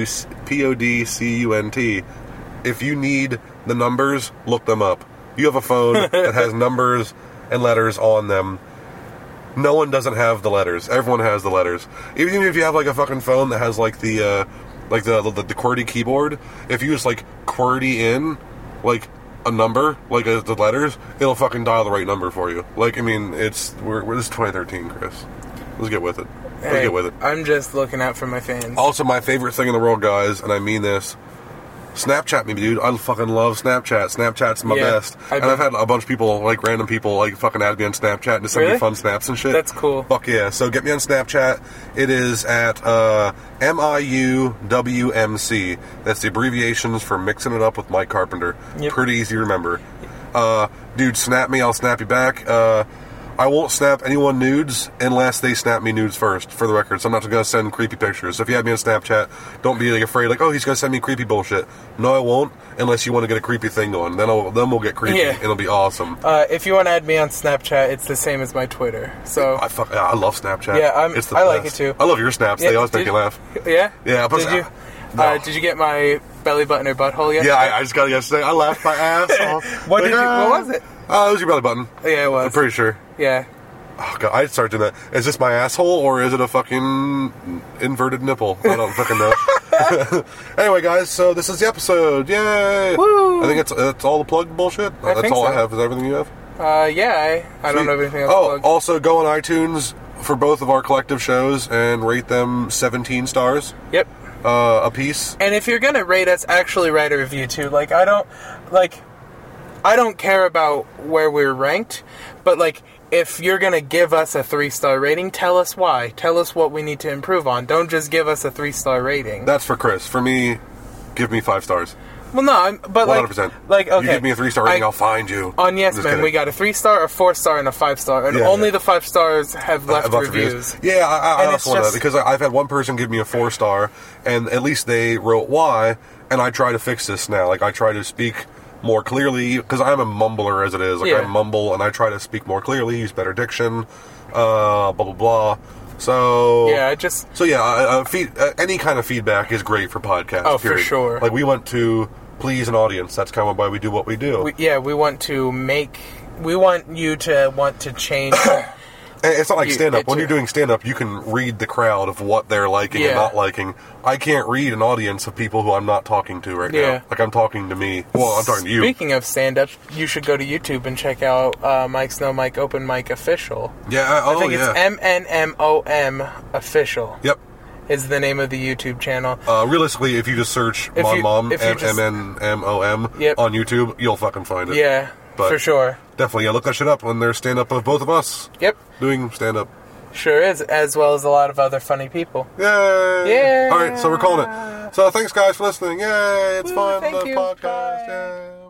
Speaker 2: PODCUNT. If you need the numbers, look them up. You have a phone that has numbers and letters on them. No one doesn't have the letters. Everyone has the letters. Even if you have like a fucking phone that has like the QWERTY keyboard, if you just like QWERTY in like a number, like the letters, it'll fucking dial the right number for you. Like, I mean, this is 2013, Chris. Let's get with it. Let's get with it.
Speaker 3: I'm just looking out for my fans.
Speaker 2: Also, my favorite thing in the world, guys, and I mean this, Snapchat me, dude. I fucking love Snapchat. Snapchat's my best. And I've had a bunch of people, like random people, like fucking add me on Snapchat and just send me fun snaps and shit.
Speaker 3: That's cool.
Speaker 2: Fuck yeah. So get me on Snapchat. It is at MIUWMC. That's the abbreviations for Mixing It Up with Mike Carpenter.
Speaker 3: Yep.
Speaker 2: Pretty easy to remember. Dude, snap me. I'll snap you back. I won't snap anyone nudes unless they snap me nudes first, for the record. So I'm not going to send creepy pictures. So if you have me on Snapchat, don't be like afraid, like, oh, he's going to send me creepy bullshit. No, I won't, unless you want to get a creepy thing going. Then we'll get creepy.
Speaker 3: Yeah.
Speaker 2: It'll be awesome.
Speaker 3: If you want to add me on Snapchat, it's the same as my Twitter. So
Speaker 2: I love Snapchat.
Speaker 3: Yeah,
Speaker 2: it's the
Speaker 3: I
Speaker 2: best.
Speaker 3: like it too.
Speaker 2: I love your snaps.
Speaker 3: Yeah,
Speaker 2: They always make you laugh.
Speaker 3: Yeah?
Speaker 2: Yeah. But,
Speaker 3: Did you?
Speaker 2: No.
Speaker 3: Did you get my belly button or butthole yet?
Speaker 2: Yeah, I just got to yesterday. I laughed my ass off.
Speaker 3: What was it?
Speaker 2: It was your belly button.
Speaker 3: Yeah, it was.
Speaker 2: I'm pretty sure.
Speaker 3: Yeah.
Speaker 2: Oh, God, I'd start doing that. Is this my asshole, or is it a fucking inverted nipple? I don't fucking know. Anyway, guys, so this is the episode. Yay!
Speaker 3: Woo!
Speaker 2: I think it's all the plug bullshit. That's
Speaker 3: think
Speaker 2: all
Speaker 3: so.
Speaker 2: I have. Is that everything you have?
Speaker 3: Yeah, I don't have anything else plugged.
Speaker 2: Also go on iTunes for both of our collective shows and rate them 17 stars.
Speaker 3: Yep.
Speaker 2: A piece.
Speaker 3: And if you're gonna rate us, actually write a review too. Like, I don't care about where we're ranked, but like, if you're going to give us a 3-star rating, tell us why. Tell us what we need to improve on. Don't just give us a 3-star rating.
Speaker 2: That's for Chris. For me, give me 5 stars.
Speaker 3: Well, no, but
Speaker 2: 100%.
Speaker 3: like, okay.
Speaker 2: You give me a 3-star rating, I'll find you.
Speaker 3: On Yes Men, we got a 3-star, a 4-star, and a 5-star. And only the 5 stars have left reviews.
Speaker 2: Yeah, I also want that, because I've had one person give me a 4-star, and at least they wrote why, and I try to fix this now. Like, I try to speak more clearly, because I'm a mumbler as it is. Like, I mumble, and I try to speak more clearly, use better diction, blah, blah, blah. So
Speaker 3: yeah,
Speaker 2: any kind of feedback is great for podcasts.
Speaker 3: Oh,
Speaker 2: period.
Speaker 3: for sure.
Speaker 2: Like, we want to please an audience. That's kind of why we do what we do.
Speaker 3: We want you to want to change.
Speaker 2: It's not like stand-up. When you're doing stand-up, you can read the crowd of what they're liking and not liking. I can't read an audience of people who I'm not talking to right now. Like, I'm talking to me. Well, I'm talking to you.
Speaker 3: Speaking of stand-up, you should go to YouTube and check out Mike's No Mike Open Mic Official.
Speaker 2: Yeah,
Speaker 3: I think it's MNMOM Official.
Speaker 2: Yep.
Speaker 3: Is the name of the YouTube channel.
Speaker 2: Realistically, if you just search Mom MNMOM on YouTube, you'll fucking find it.
Speaker 3: Yeah,
Speaker 2: but
Speaker 3: for sure.
Speaker 2: Definitely, look that shit up when there's stand-up of both of us.
Speaker 3: Yep.
Speaker 2: Doing stand-up.
Speaker 3: Sure is, as well as a lot of other funny people.
Speaker 2: Yay!
Speaker 3: Yeah.
Speaker 2: All right, so we're calling it. So thanks, guys, for listening. Yay! It's fun.
Speaker 3: Thank
Speaker 2: the
Speaker 3: you.
Speaker 2: podcast.
Speaker 3: Bye.
Speaker 2: Yay!